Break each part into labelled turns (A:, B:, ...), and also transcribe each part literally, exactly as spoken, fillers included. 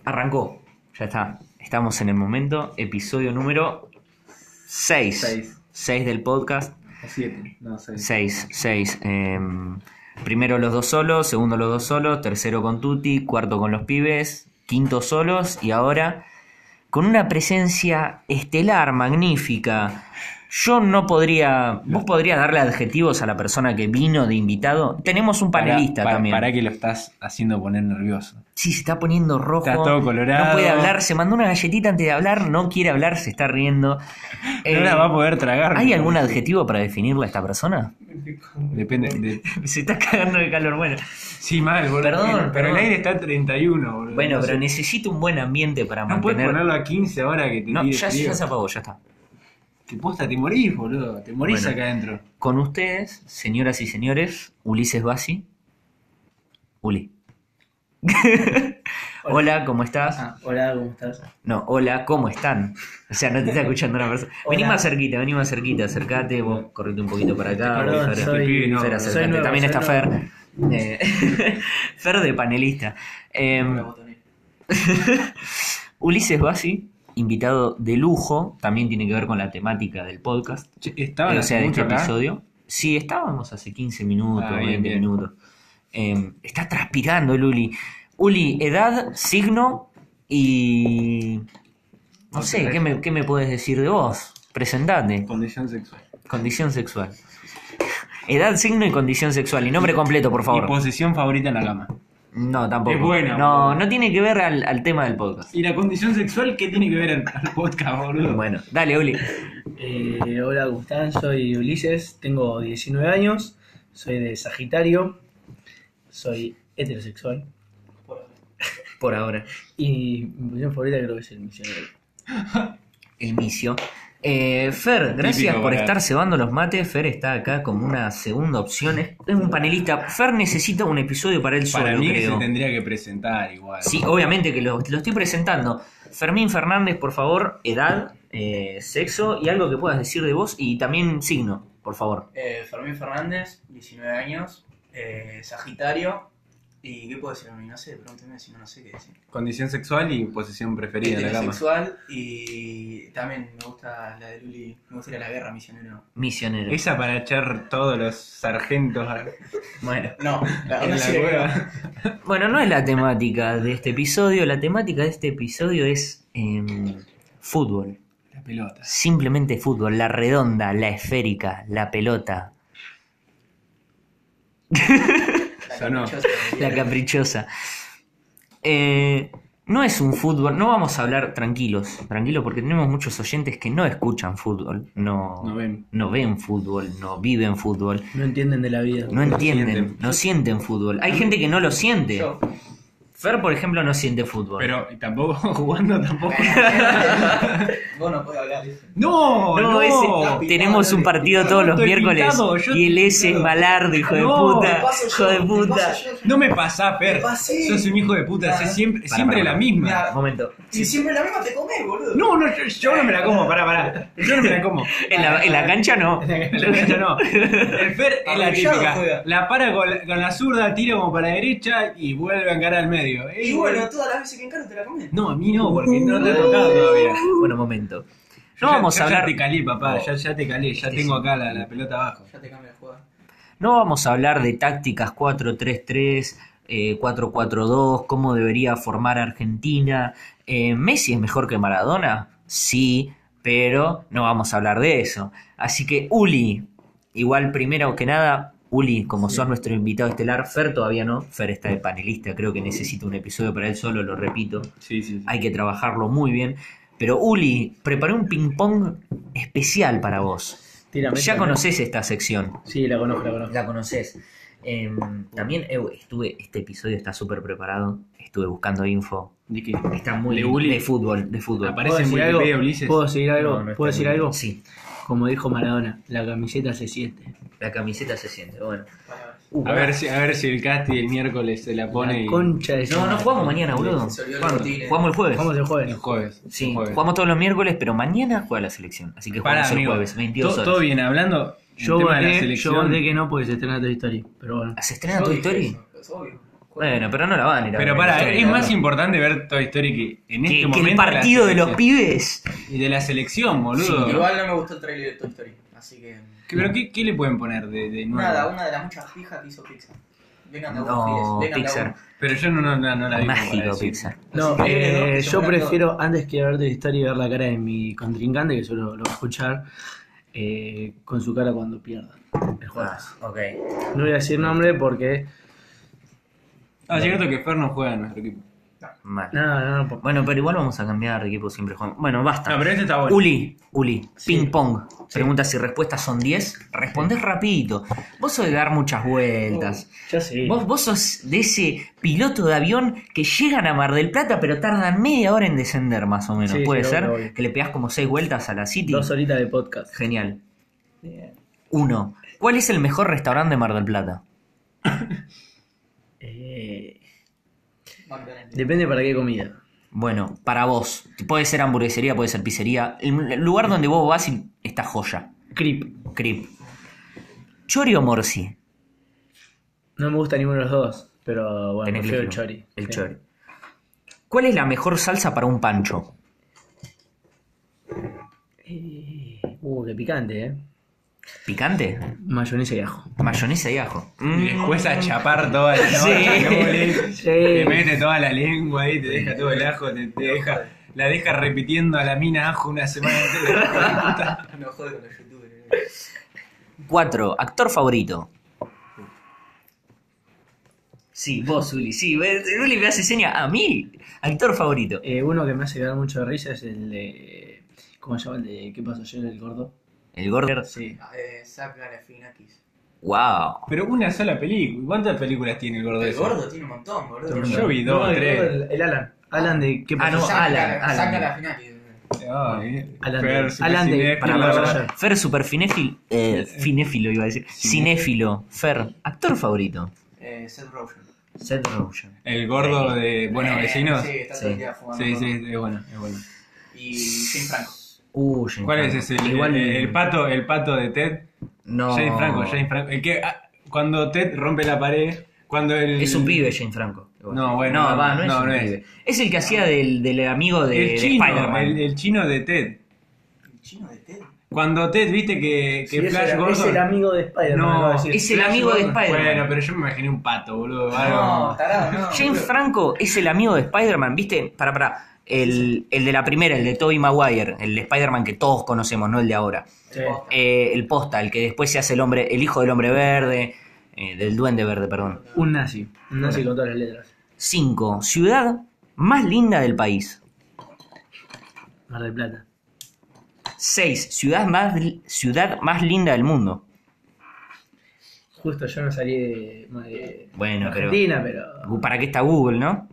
A: Arrancó, ya está. Estamos en el momento, episodio número seis. seis del podcast.
B: O siete, no, seis.
A: seis, seis. Eh, primero los dos solos, segundo los dos solos, tercero con Tuti, cuarto con los pibes, quinto solos y ahora con una presencia estelar, magnífica. Yo no podría... ¿Vos podrías darle adjetivos a la persona que vino de invitado? Tenemos un panelista
B: para, para,
A: también.
B: Para que lo estás haciendo poner nervioso.
A: Sí, se está poniendo rojo.
B: Está todo colorado.
A: No puede hablar. Se mandó una galletita antes de hablar. No quiere hablar, se está riendo.
B: No eh, la va a poder tragar.
A: ¿Hay algún adjetivo para definirle a esta persona?
B: Depende. De...
A: Se está cagando de calor. Bueno.
B: Sí, mal, boludo.
A: Perdón,
B: pero
A: perdón.
B: el aire está a treinta y uno, boludo.
A: Bueno,
B: no
A: pero
B: sé.
A: necesito un buen ambiente para
B: no
A: mantener...
B: puedes ponerlo a quince ahora que te
A: No,
B: tire
A: ya,
B: frío.
A: ya se apagó, ya está.
B: Que posta, te morís, boludo. Te morís
A: Bueno,
B: acá adentro.
A: Con ustedes, señoras y señores, Ulises Bassi. Uli. Hola. Hola, ¿cómo estás?
C: Ah, hola, ¿cómo estás?
A: No, hola, ¿cómo están? O sea, no te está escuchando una persona. Vení
C: Hola.
A: más cerquita, vení más cerquita, acercate, vos correte un poquito para acá.
C: Perdón,
A: Fer,
C: soy-
B: no,
A: Fer,
B: soy
A: acércate.
C: nuevo,
A: También
C: soy
A: está Fer. Eh, Fer de panelista. Eh, Ulises Bassi, invitado de lujo, también tiene que ver con la temática del podcast.
B: Che, ¿Estaban
A: Eh, o sea, de
B: hace
A: este
B: mucho acá?
A: episodio. Sí, estábamos hace quince minutos,
B: Ah, bien,
A: veinte
B: bien.
A: minutos. Eh, está transpirando el Uli. Uli, edad, signo y... No
B: Ok.
A: sé, ¿qué me, qué me puedes decir de vos? Presentate.
B: Condición sexual.
A: Condición sexual. Edad, signo y condición sexual. Y nombre completo, por
B: Y
A: favor.
B: posición favorita en la cama.
A: No, tampoco.
B: Es buena,
A: No,
B: boludo.
A: no tiene que ver al, al tema del podcast.
B: ¿Y la condición sexual qué tiene que ver al, al podcast, boludo?
A: Bueno, dale, Uli.
C: Eh, hola, ¿cómo están? Soy Ulises, tengo diecinueve años, soy de Sagitario, soy heterosexual
A: Por ahora.
C: y mi posición favorita creo que es el misionero.
A: El misio. Eh, Fer, gracias
B: Típico
A: por
B: para-
A: estar cebando los mates. Fer está acá como una segunda opción. Es es un panelista. Fer necesita un episodio para él solo,
B: Para mí que
A: creo.
B: se tendría que presentar igual.
A: Sí, obviamente que lo, lo estoy presentando. Fermín Fernández, por favor, edad, eh, sexo y algo que puedas decir de vos y también signo, por favor.
D: Eh, Fermín Fernández, diecinueve años, eh, Sagitario. ¿Y qué puedo decir a mí? No sé, pregúnteme si no, no sé qué decir.
B: Condición sexual y posición preferida en la cama.
D: Heterosexual y también me gusta la de Luli, me gusta ir a la guerra, misionero.
A: Misionero.
B: Esa para echar todos los sargentos a-
A: Bueno.
D: No, la
B: en la
D: sirve.
B: cueva.
A: Bueno, no es la temática de este episodio. La temática de este episodio es em, fútbol.
B: La pelota.
A: Simplemente fútbol. La redonda, la esférica, la pelota.
D: La
B: Sonó.
D: caprichosa.
A: La caprichosa. Eh, no es un fútbol, no vamos a hablar tranquilos, tranquilos porque tenemos muchos oyentes que no escuchan fútbol, no,
B: No ven.
A: no ven fútbol, no viven fútbol,
C: No entienden de la vida.
A: no entienden,
B: sienten.
A: no sienten fútbol. Hay gente que no lo siente.
D: Yo.
A: Fer, por ejemplo, no siente fútbol.
B: Pero y tampoco jugando tampoco.
D: Vos no podés hablar.
B: No,
A: no,
B: no.
A: ese- tenemos un partido todos los
B: Estoy
A: miércoles
B: pintado, yo
A: y el
B: estoy
A: S es
B: pintado.
A: malardo, hijo de
B: No,
A: puta,
D: te paso
A: hijo
D: yo,
A: de
D: te
A: puta.
D: paso yo.
B: No me pasás, Fer.
D: Me pasé.
B: Sos un hijo de puta,
D: Ah.
B: sé siempre,
A: Para,
B: siempre
A: para,
B: la
A: para.
B: misma.
D: Mira,
A: Momento.
D: Si siempre la misma te comés, boludo.
B: No, no, yo, yo no me la como, pará, pará. Yo no me la como.
A: En la, en la cancha no.
B: En la cancha no. El Fer es la
D: Arrodillado
B: típica.
D: juega.
B: La para con la, con la zurda, tira como para la derecha y vuelve a encarar al medio.
D: Y
B: Eh,
D: bueno, todas las veces que encaro te la comés.
B: No, a mí no, porque no te ha tocado todavía.
A: Bueno, momento.
B: Yo
A: No
B: ya-
A: vamos
B: yo
A: a hablar.
B: Ya te calé, papá,
A: Oh.
B: ya, ya te calé, ya
A: Sí,
B: tengo
A: sí.
B: acá la, la pelota abajo.
D: Ya te cambia la jugada.
A: No vamos a hablar de tácticas cuatro tres tres, eh, cuatro cuatro dos, cómo debería formar Argentina. Eh, ¿Messi es mejor que Maradona? Sí, pero no vamos a hablar de eso. Así que, Uli, igual primero que nada, Uli, como sos nuestro invitado estelar, Fer todavía no, Fer está de panelista, creo que necesita un episodio para él solo, lo repito.
B: Sí, sí, sí.
A: Hay que trabajarlo muy bien. Pero, Uli, preparé un ping-pong especial para vos.
C: Tírame,
A: Ya
C: tírame.
A: conoces esta sección.
C: Sí, la conozco, la conozco.
A: La conoces. Eh, también eh, estuve, este episodio está súper preparado. Estuve buscando info.
B: ¿De qué?
A: Está muy
B: ¿De
A: de,
B: Uli?
A: fútbol, de fútbol.
B: Aparece
C: ¿Puedo
B: en
C: decir algo?
B: Wikipedia, Ulises.
C: ¿Puedo decir algo?
A: No, no está
C: ¿Puedo decir
A: muy-
C: algo?
A: Sí.
C: Como dijo Maradona, la camiseta se siente.
A: La camiseta se siente, bueno.
D: Para-
A: Uh,
B: A ver si, a ver si el Casti el miércoles se la pone
C: La
B: y...
C: concha de su
A: No, no
C: madre.
A: jugamos mañana, boludo.
D: Se olvidó el
A: ¿Cuándo?
D: botín, eh.
A: Jugamos el jueves.
C: Vamos el
B: el
C: jueves.
B: jueves.
A: Sí,
B: el jueves.
A: jugamos todos los miércoles, pero mañana juega la selección. Así que
B: Pará,
A: jugamos el
B: amigo,
A: jueves, veintidós
B: todo,
A: horas.
B: todo bien hablando. el
C: Yo
B: tema de la
C: voté, yo
B: selección.
C: voté que no porque se estrena Toy Story. Pero bueno.
A: ¿Se estrena
D: Yo
A: Toy
D: dije
A: Story?
D: eso, es obvio.
A: Bueno, pero no la van a ir a
B: Pero
A: ver.
B: para,
A: Historia,
B: es más
A: ¿no?
B: importante ver Toy Story que en
A: que,
B: este
A: que
B: momento.
A: el partido de los pibes.
B: Y de la selección, boludo.
D: Igual no me gustó el trailer de Toy Story, así que...
B: ¿Qué- ¿Pero qué, qué le pueden poner de, de nuevo?
D: Nada, una de las muchas fijas que hizo Pixar. Vengan de a uno,
A: No,
D: Fides, vengan de a
A: Pixar.
D: uno.
B: Pero yo no, no, no, no la vi. como para
A: Mágico
B: decir.
A: Pixar.
C: No,
D: Así que,
C: eh,
D: ¿no? Que se
C: yo
D: mueran
C: prefiero, antes que ver de historia y ver la cara de mi contrincante, que solo lo va a escuchar, eh, con su cara cuando pierda el jueves.
A: Ah, ok.
C: No voy a decir nombre porque...
B: Ah, es cierto que Fer no juega en nuestro equipo.
A: Mal.
C: No, no, no. por-
A: Bueno, pero igual vamos a cambiar de equipo siempre. Juan. Bueno, basta.
B: No, pero este está bueno.
A: Uli, Uli,
C: Sí.
A: ping pong. Pregunta si respuestas son diez. Respondés rapidito. Vos sos de dar muchas vueltas.
C: Ya sé.
A: Vos, vos sos de ese piloto de avión que llegan a Mar del Plata pero tardan media hora en descender más o menos.
C: Sí,
A: ¿Puede
C: sí,
A: ser?
C: obvio, obvio.
A: Que le pegás como seis vueltas a la City.
C: Dos horitas de podcast.
A: Genial. Uno. ¿Cuál es el mejor restaurante de Mar del Plata?
C: Eh,
D: McDonald's.
C: depende para qué comida.
A: Bueno, para vos. Puede ser hamburguesería, puede ser pizzería. El lugar donde vos vas y está joya.
C: Creep.
A: Crip. ¿Chori o morsi?
C: No me gusta ninguno de los dos, pero bueno,
A: Tenés que
C: prefiero el
A: elegir
C: chori.
A: uno. El
C: Sí.
A: chori. ¿Cuál es la mejor salsa para un pancho?
C: Eh, uh, qué picante, ¿eh?
A: ¿Picante?
C: Mayonesa y ajo.
A: Mayonesa y ajo.
B: Y
A: Mm.
B: después a chapar toda la
A: Sí.
B: noche,
C: Sí.
B: te mete toda la lengua ahí, te deja todo el ajo, te, te deja, la deja repitiendo a la mina ajo una semana entera.
D: No jode con los youtubers.
A: Cuatro. Actor favorito. Sí, vos, Uli. Sí, Uli me hace seña a mí. Actor favorito.
C: Eh, uno que me hace dar mucho de risa es el de... ¿Cómo se llama? El de ¿Qué pasó ayer? El gordo.
A: El gordo.
C: Sí.
D: Eh, Zach Galifianakis.
A: Wow.
B: Pero una sola película. ¿Cuántas películas tiene el gordo
D: El
B: ese?
D: gordo tiene un montón, boludo.
B: Yo vi dos,
C: No, el
B: tres.
C: gordo, El, el Alan. Alan de ¿Qué
A: Ah,
C: pasó
A: no,
C: ayer?
D: Zach
A: Alan,
D: Gal-
A: Alan.
D: Zach Galifianakis.
B: Ay,
C: Alan
B: Fer,
C: de-
B: super
C: Alan de-
B: cinéfilo.
C: para
A: Para, para,
C: ayer.
A: para. Fer, super finéfilo. Eh, finéfilo iba a decir. Cinéfilo. Fer, actor favorito.
D: Eh, Seth Rogen.
A: Seth Rogen.
B: El gordo de Buenos
D: Eh,
B: Vecinos.
D: Sí, está
A: Sí.
D: todo el día fumando.
B: Sí,
D: porro.
B: sí, es bueno, es bueno.
D: Y Jane Franco.
A: Uh, Jane
B: ¿Cuál es
A: Franco.
B: ese? El,
A: Igual.
B: el, el pato, el pato de Ted.
A: No.
B: Jane Franco, Jane Franco. El que ah, cuando Ted rompe la pared, cuando el
A: Es un pibe, Jane Franco.
B: No, bueno,
A: No, va, no es
B: no,
A: un
B: no es.
A: pibe. Es el que hacía del, del amigo de,
B: el
A: de
B: chino,
A: Spider-Man.
B: el, el chino de Ted.
D: El chino de Ted.
B: Cuando Ted, viste que, que
C: Sí, es,
B: Flash
C: el,
B: Gordon.
C: es el amigo de Spider-Man.
B: No,
C: acabo de decir.
A: es el
B: Flash
A: amigo de
B: Gordon-
A: Spider-Man.
B: Bueno, pero yo me imaginé un pato, boludo. Algo.
D: No, tarado, no.
A: Jane
D: boludo.
A: Franco es el amigo de Spider-Man, ¿viste? Para, para. El, el de la primera, el de Tobey Maguire, el de Spider-Man que todos conocemos, no el de ahora.
C: Sí.
A: Eh, el posta, el que después se hace el hombre, el hijo del hombre verde, eh, del duende verde, perdón.
C: Un nazi. Un nazi con todas las letras.
A: Cinco. Ciudad más linda del país.
C: Mar del Plata.
A: Seis. Ciudad más, ciudad más linda del mundo.
C: Justo yo no salí de, de
A: Bueno, pero-
C: Argentina, pero...
A: ¿Para qué está Google, no?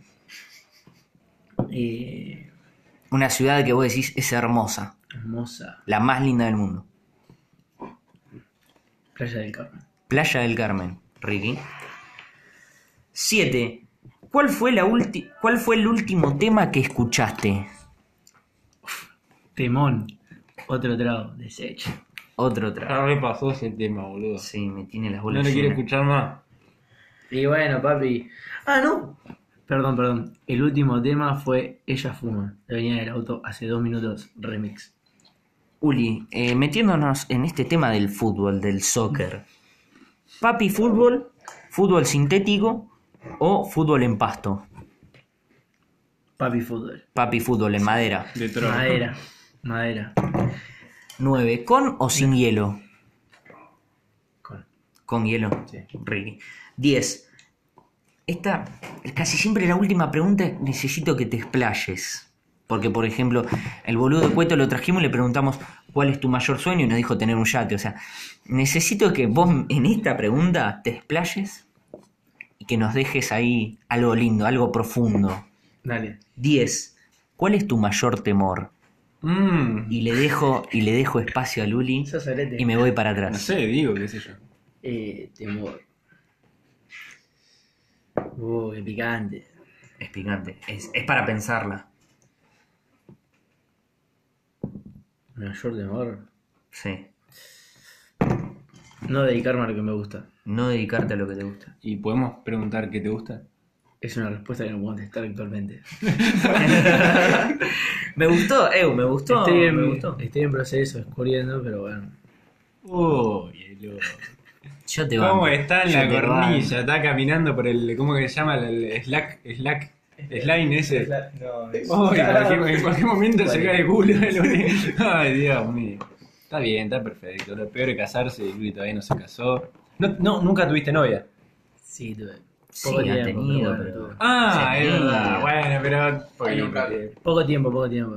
C: eh,
A: Una ciudad que vos decís es hermosa.
C: hermosa.
A: La más linda del mundo.
C: Playa del Carmen.
A: Playa del Carmen, Ricky. Siete. ¿Cuál fue, la ulti- ¿Cuál fue el último tema que escuchaste?
C: Temón. Otro trago. Desecho.
A: Otro trago.
B: Ya repasó ese tema, boludo.
A: Sí, me tiene las
B: No
A: bolas
B: le quiere
A: llenas.
B: escuchar más.
C: Y bueno, papi. Ah, no. Perdón, perdón. El último tema fue Ella Fuma. De venía del auto hace dos minutos. Remix.
A: Uli, eh, metiéndonos en este tema del fútbol, del soccer. ¿Papi fútbol, fútbol sintético o fútbol en pasto?
C: Papi fútbol.
A: Papi fútbol en madera.
B: De trono.
C: Madera. Madera.
A: Nueve. ¿Con o sin hielo?
C: Con.
A: Con hielo.
C: Sí.
A: Ricky. Diez. Esta, casi siempre la última pregunta, necesito que te explayes. Porque, por ejemplo, el boludo de Cueto lo trajimos y le preguntamos cuál es tu mayor sueño y nos dijo tener un yate. O sea, necesito que vos en esta pregunta te explayes y que nos dejes ahí algo lindo, algo profundo.
C: Dale.
A: Diez. ¿Cuál es tu mayor temor?
B: Mm,
A: Y le dejo, y le dejo espacio a Luli
C: Sos solete.
A: y me voy para
B: no
A: atrás.
B: sé, digo, qué sé yo.
C: Eh, temor. Uh, qué picante.
A: Es picante. Es, es para pensarla.
C: Mayor temor.
A: Sí.
C: No dedicarme a lo que me gusta.
A: No dedicarte a lo que te gusta.
B: ¿Y podemos preguntar qué te gusta?
C: Es una respuesta que no puedo contestar actualmente.
A: Me gustó, eh, me gustó,
C: Estoy en,
A: me gustó.
C: estoy en proceso, descubriendo, pero bueno.
B: Uy, el loco.
A: Yo te
B: ¿Cómo
A: banco.
B: está en
A: Yo
B: la
A: te
B: cornilla?
A: banco.
B: Está caminando por el. ¿Cómo que se llama? El slack. Slack. Slime ese.
D: No, es-
B: Uy, en cualquier, en cualquier momento se cae de culo. el- Ay, Dios mío. Está bien, está perfecto. Lo peor es casarse y Luli todavía no se casó. No, no, nunca tuviste novia.
C: Sí, tuve.
A: Sí,
C: Poco
A: ha
C: tiempo,
A: tenido,
C: pero bueno,
A: pero-
C: tuve.
B: Ah,
A: Sí,
B: es verdad.
A: sí.
B: Bueno, pero.
D: Ay,
B: poquito
D: nunca.
B: tiempo.
C: Poco tiempo, poco tiempo.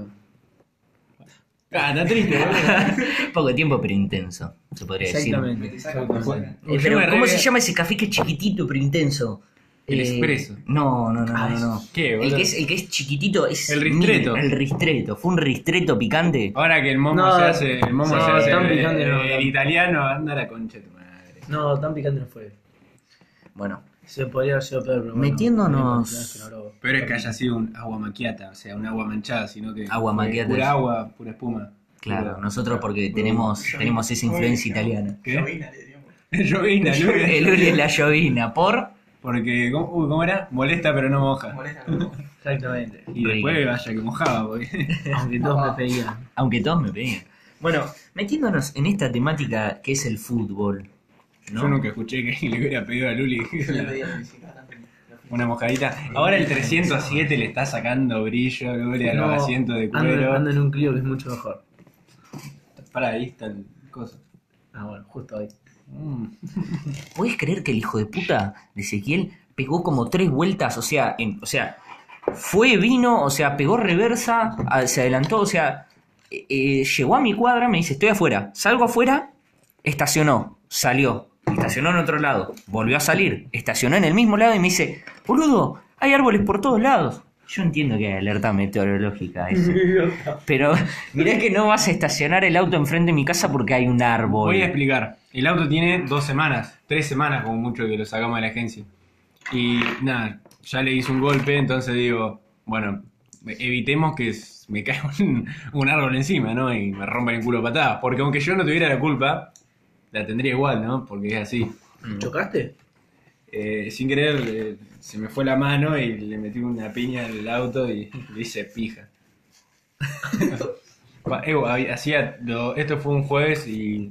B: Ah, está triste, boludo.
A: Poco tiempo, pero intenso, se podría decir.
C: Exactamente.
D: Me te saca
C: Exactamente.
A: Eh,
B: Yo
A: pero
B: me
A: ¿cómo
B: re-
A: se llama ese café que es chiquitito pero intenso?
B: El
A: Eh,
B: expreso.
A: No, no, no,
C: Ah,
A: no, no.
B: ¿qué,
A: el
B: boludo?
A: que es el que es chiquitito es
B: El ristretto.
A: mil- el ristretto, fue un ristretto picante.
B: Ahora que el momo
C: No,
B: se hace. El momo
C: no,
B: se hace.
C: tan
B: eh,
C: picante no,
B: el
C: tan-
B: italiano, anda a la concha de tu madre.
C: No, tan picante no fue.
A: Bueno,
C: Se podría haber sido peor, pero bueno.
A: Metiéndonos-
C: la verdad es que no lo-
B: Pero es que haya sido un agua macchiata, o sea, un agua manchada, sino que.
A: Agua
B: fue
A: macchiata
B: Pura
A: es-
B: agua, pura espuma.
A: claro,
B: Pura-
A: nosotros porque
B: pura-
A: tenemos, tenemos esa influencia italiana.
B: ¿Qué?
D: Llovina, le diríamos.
B: Llovina, Luli.
A: El Uli es la llovina, por...
B: Porque, ¿cómo, uy, ¿cómo era? Molesta pero no moja.
D: Molesta, ¿no?
C: Exactamente.
B: Y después vaya que mojaba, porque.
C: Aunque todos me pedían.
A: Aunque todos me peguen. Bueno, metiéndonos en esta temática que es el fútbol, ¿no?
B: Yo nunca escuché que le hubiera pedido a Luli
D: Yo le pedí a la bicicleta.
B: una mojadita. Ahora el trescientos siete le está sacando brillo, Luli, a los
C: No,
B: asientos de
C: ando,
B: cuero.
C: ando en un Clio que es mucho mejor.
B: Para ahí está el coso.
C: Ah, bueno, justo ahí.
B: Mm.
A: ¿Puedes creer que el hijo de puta de Ezequiel pegó como tres vueltas? O sea, en- o sea, fue, vino, o sea, pegó reversa, a- se adelantó, o sea, eh, eh, llegó a mi cuadra, me dice, estoy afuera. Salgo afuera, estacionó, salió, estacionó en otro lado, volvió a salir, estacionó en el mismo lado y me dice, boludo, hay árboles por todos lados. Yo entiendo que hay alerta meteorológica eso. Pero mirá que no vas a estacionar el auto enfrente de mi casa porque hay un árbol.
B: Voy a explicar. El auto tiene dos semanas, tres semanas como mucho que lo sacamos de la agencia. Y nada, ya le hice un golpe, entonces digo, bueno, evitemos que s- me caiga un, un árbol encima, ¿no? Y me rompa el culo a patadas. Porque aunque yo no tuviera la culpa, la tendría igual, ¿no? Porque es así.
C: ¿Chocaste?
B: Eh, sin querer, eh, se me fue la mano y le metí una piña al auto y le hice pija. Pa- eh, había- hacía lo- esto fue un jueves y,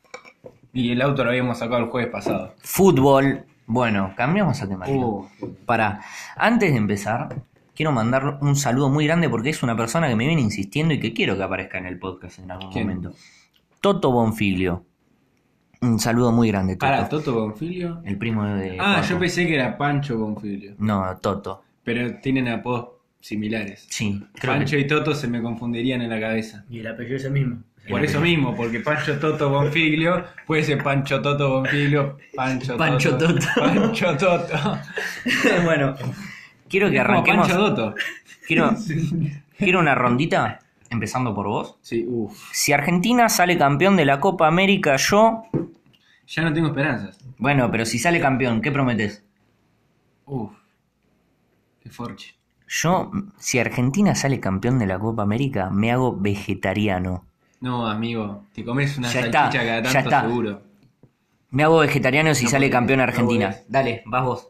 B: y el auto lo habíamos sacado el jueves pasado.
A: Fútbol. Bueno, cambiamos a temática.
B: Uh,
A: Para, antes de empezar, quiero mandar un saludo muy grande porque es una persona que me viene insistiendo y que quiero que aparezca en el podcast en algún
B: ¿Quién?
A: momento. Toto Bonfiglio. Un saludo muy grande, Toto.
B: para, ¿Toto Bonfilio?
A: El primo de...
B: Ah,
A: Paco.
B: yo pensé que era Pancho Bonfilio.
A: No, Toto.
B: Pero tienen apodos similares.
A: Sí, creo
B: Pancho
A: que...
B: y Toto se me confundirían en la cabeza.
C: Y el apellido es el mismo.
B: Por eso mismo, porque Pancho Toto Bonfiglio puede ser Pancho Toto Bonfiglio, Pancho,
A: Pancho
B: Toto.
A: Toto.
B: Pancho Toto.
A: Bueno, quiero que
B: Es como
A: arranquemos...
B: Pancho Dotto.
A: Quiero, quiero una rondita, empezando por vos.
B: Sí, uff.
A: Si Argentina sale campeón de la Copa América, yo...
B: Ya no tengo esperanzas.
A: Bueno, pero si sale campeón, ¿qué prometes?
B: Uff. Qué forche.
A: Yo, si Argentina sale campeón de la Copa América, me hago vegetariano.
B: No, amigo, te comes una
A: Ya
B: salchicha
A: está,
B: cada
A: ya
B: tanto
A: está.
B: seguro.
A: Me hago vegetariano si
B: No,
A: sale
B: porque
A: campeón
B: no
A: Argentina.
B: podés.
A: Dale, vas vos.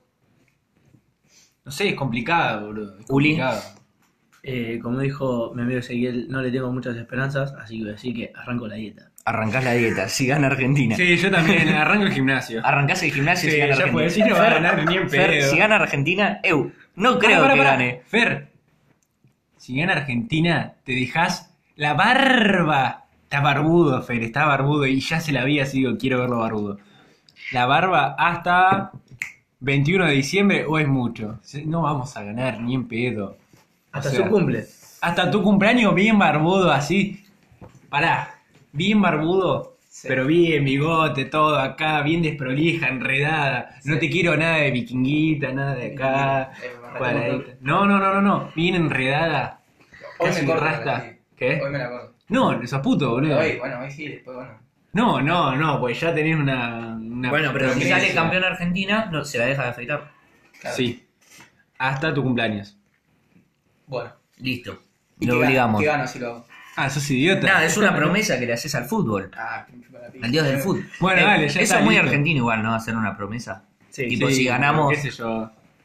B: No sé, es complicado, boludo. Es
A: Uli.
B: complicado.
C: Eh, como dijo mi amigo Ezequiel, no le tengo muchas esperanzas, así que voy a decir que arranco la dieta.
A: Arrancás la dieta, si gana Argentina.
B: Sí, yo también arranco el gimnasio.
A: Arrancás el gimnasio
B: Sí,
A: si gana
B: ya
A: Argentina.
B: fue, si no va a ganar ni en
A: Fer,
B: pedo.
A: si gana Argentina, eu, no creo
B: Pará, pará,
A: que
B: pará.
A: gane.
B: Fer, si gana Argentina, te dejas la barba. Está barbudo, Fer, está barbudo. Y ya se la vi así, digo, quiero verlo barbudo. La barba hasta veintiuno de diciembre o es mucho. No vamos a ganar ni en pedo.
C: Hasta
B: O sea,
C: su cumple.
B: Hasta tu cumpleaños bien barbudo, así. Pará, bien barbudo,
D: Sí.
B: pero bien bigote, todo acá, bien desprolija, enredada. No
D: Sí.
B: te quiero nada de vikinguita, nada de acá.
D: Eh, me
B: cuadradita. No, no, no, no, no, bien enredada.
D: Hoy
B: Casi
D: me corto,
B: rasta.
D: sí.
B: ¿Qué?
D: Hoy me la corto.
B: No, sos puto, boludo.
D: Hoy, bueno, hoy sí, después bueno.
B: No, no, no, pues ya tenés una. una
A: Bueno, pero si
B: progresia.
A: sale campeón Argentina, no, se la deja de afeitar.
D: Claro.
B: Sí. Hasta tu cumpleaños.
D: Bueno.
A: Listo.
D: ¿Y
A: Lo
D: qué gano?
A: obligamos.
D: ¿Qué gano si lo hago?
B: Ah, sos idiota.
A: Nada, es una promesa que le haces al fútbol.
D: Ah, que me chupa la pija.
A: Al dios del fútbol.
B: Bueno,
A: Eh,
B: dale, ya
A: Eso
B: está,
A: es muy
B: listo.
A: argentino igual, ¿no? Hacer una promesa.
C: Sí,
A: Tipo,
B: Sí,
A: si ganamos...
B: qué sé yo.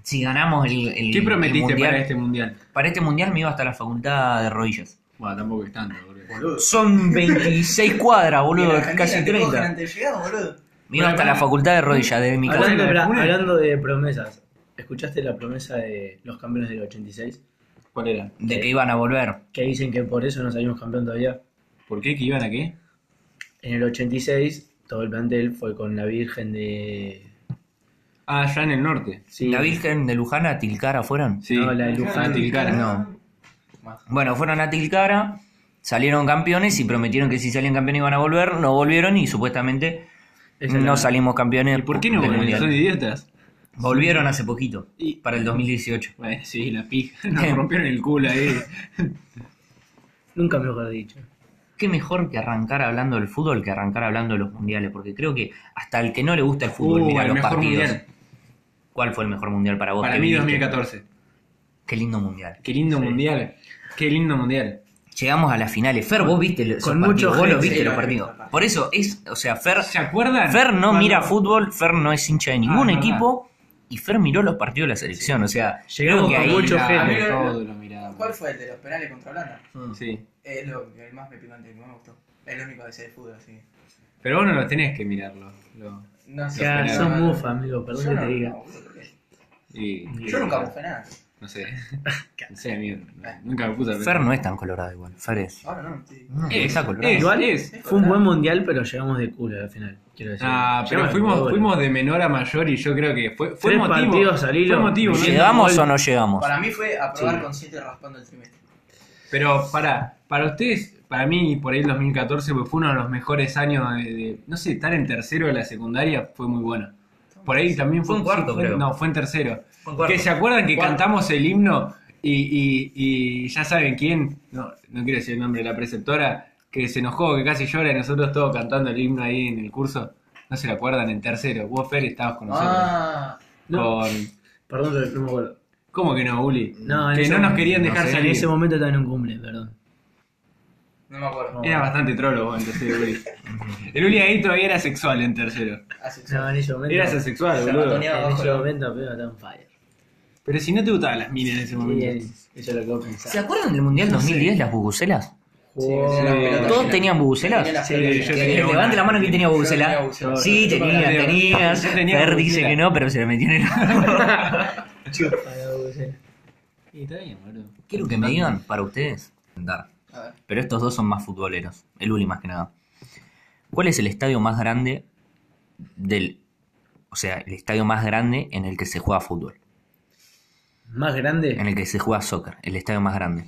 A: Si ganamos el, el
B: ¿Qué
A: el
B: prometiste
A: mundial,
B: para este mundial?
A: para este mundial me iba hasta la facultad de rodillas.
B: Bueno, tampoco es tanto, boludo.
D: Boludo.
A: Son veintiséis cuadras, boludo,
D: Argentina
A: casi
D: te cogen
A: treinta.
D: antes de llegar, boludo.
A: Me iba hasta
B: Bueno,
A: la facultad de rodillas de mi casa.
C: Hablando,
B: Bueno,
C: espera,
B: una-
C: hablando de promesas, ¿escuchaste la promesa de los campeones del ochenta y seis?
B: ¿Cuál era?
A: De que iban a volver.
C: Que dicen que por eso no salimos campeón todavía.
B: ¿Por qué? ¿Que iban a qué?
C: En el ochenta y seis todo el plantel fue con la Virgen de...
B: Ah, allá en el norte.
C: Sí,
A: ¿La Virgen de Luján a Tilcara fueron?
B: Sí.
C: No, la de Luján.
B: Ah, Tilcara.
A: No.
D: Más.
A: Bueno, fueron a Tilcara, salieron campeones y prometieron que si salían campeones iban a volver. No volvieron y supuestamente
C: Esa es
A: no
C: la-
A: salimos campeones.
B: ¿Y por qué no
A: del
B: volvieron?
A: mundial.
B: ¿Son idiotas?
A: Volvieron hace poquito,
B: Y-
A: para el dos mil dieciocho.
B: Bueno, sí, la pija. Nos rompieron el culo ahí.
C: Nunca mejor dicho.
A: Qué mejor que arrancar hablando del fútbol que arrancar hablando de los mundiales, porque creo que hasta el que no le gusta el fútbol
B: Uh,
A: mira
B: el
A: los
B: mejor
A: partidos.
B: mundial.
A: ¿Cuál fue el mejor mundial para vos?
B: Para
A: que
B: mí
A: viviste?
B: dos mil catorce.
A: Qué lindo mundial.
B: Qué lindo
C: Sí.
B: mundial. Qué lindo mundial.
A: Llegamos a las finales. Fer, vos viste esos
C: con
A: partidos,
C: mucho
A: vos los
C: hate,
A: viste
D: sí,
A: los
D: lo
A: partidos.
D: vi, papá.
A: Por eso es, o sea, Fer,
B: ¿Se acuerdan?
A: Fer no
B: Cuando-
A: mira fútbol, Fer no es hincha de ningún
B: Ah,
A: equipo y Fer miró los partidos de la selección, o sea,
C: Llegamos
A: creo que
C: con
A: ahí
C: mucho
B: Mirá,
C: hate.
B: todo lo miraba.
D: ¿Cuál fue el de los penales contra Holanda?
B: Sí.
D: Es lo que más me picante, que más me gustó. Es lo único que sé de fútbol, así.
B: Pero vos no lo tenés que mirarlo. Lo-
D: No sé.
C: Ya,
B: penales.
C: sos
D: no,
C: mufa, amigo, perdón
D: Yo
C: que
D: no,
C: te diga.
D: no, boludo, ¿por qué?
B: y-
D: Yo nunca bufé nada.
B: No sé. No sé, amigo. Nunca me puse a
A: Fer no es tan colorado igual, Fer es.
D: Ahora no, sí.
A: No,
B: Es,
A: está colorado.
B: es,
C: Igual
B: es.
C: Fue un buen mundial, pero llegamos de culo al final, quiero decir.
B: Ah, pero
C: Llegamos de
B: fuimos,
C: culo.
B: fuimos de menor a mayor y yo creo que fue, fue
C: Tres
B: motivo.
C: partidos al hilo.
B: Fue motivo, ¿no?
A: ¿Llegamos o no llegamos?
D: Para mí fue aprobar
C: Sí.
D: con siete raspando el trimestre.
B: Pero para, para ustedes, para mí, por ahí el dos mil catorce pues, fue uno de los mejores años de, de- no sé, estar en tercero de la secundaria fue muy bueno. Por ahí también fue,
A: Fue en cuarto,
B: fue-
A: creo.
B: No, fue en tercero.
A: Fue en cuarto.
B: Que se acuerdan que
D: Cuarto.
B: cantamos el himno y, y, y ya saben quién, no, no quiero decir el nombre de la preceptora, que se enojó, que casi llora y nosotros todos cantando el himno ahí en el curso. No se lo acuerdan, en tercero. Vos, Fer, estabas con nosotros.
D: Ah,
C: No.
B: Con...
C: Perdón, pero no me acuerdo.
B: ¿Cómo que no, Uli?
C: No, en
B: que
C: ese
B: no nos
C: momento-
B: querían
A: no
B: dejar
A: sé,
C: En
B: salir.
C: ese momento estaba en un cumple, perdón.
D: no me acuerdo.
C: No.
B: Era bastante trolo vos en tercero, Uli. El Uli ahí todavía era sexual en tercero.
D: Hace
C: No, en ese momento.
B: Eras asexual,
D: Se
B: boludo.
D: matoneaba.
C: En
D: abajo,
C: ese
D: ¿no?
C: momento, pero estaba en fire.
B: Pero si no te gustaban las minas en ese
C: Sí,
B: momento.
C: eso es lo que vos
A: ¿Se
C: pensás.
A: acuerdan del Mundial
B: No
A: dos mil diez,
B: sé.
A: las bubucelas?
D: Sí, que tenía las pelotas
A: ¿Todos
D: llenas.
A: tenían bubucelas?
D: Tenía las
B: Sí,
D: pelotas
B: yo
D: llenas.
B: tenía
A: Eh,
B: una.
A: Levante la mano que tenía
D: Yo
A: bubucela.
D: tenía bubucela.
A: Sí,
B: Yo
A: tenía,
B: tenía-
A: tenías.
B: yo tenía
A: Fer
B: bubucela.
A: dice que no, pero se la metió en el...
C: Chupa la bubucela.
B: Sí, está bien, boludo.
A: Quiero que me digan, para ustedes, dar.
D: A ver.
A: Pero estos dos son más futboleros. El Uli más que nada. ¿Cuál es el estadio más grande del... O sea, el estadio más grande en el que se juega fútbol?
C: Más grande.
A: En el que se juega soccer. El estadio más grande.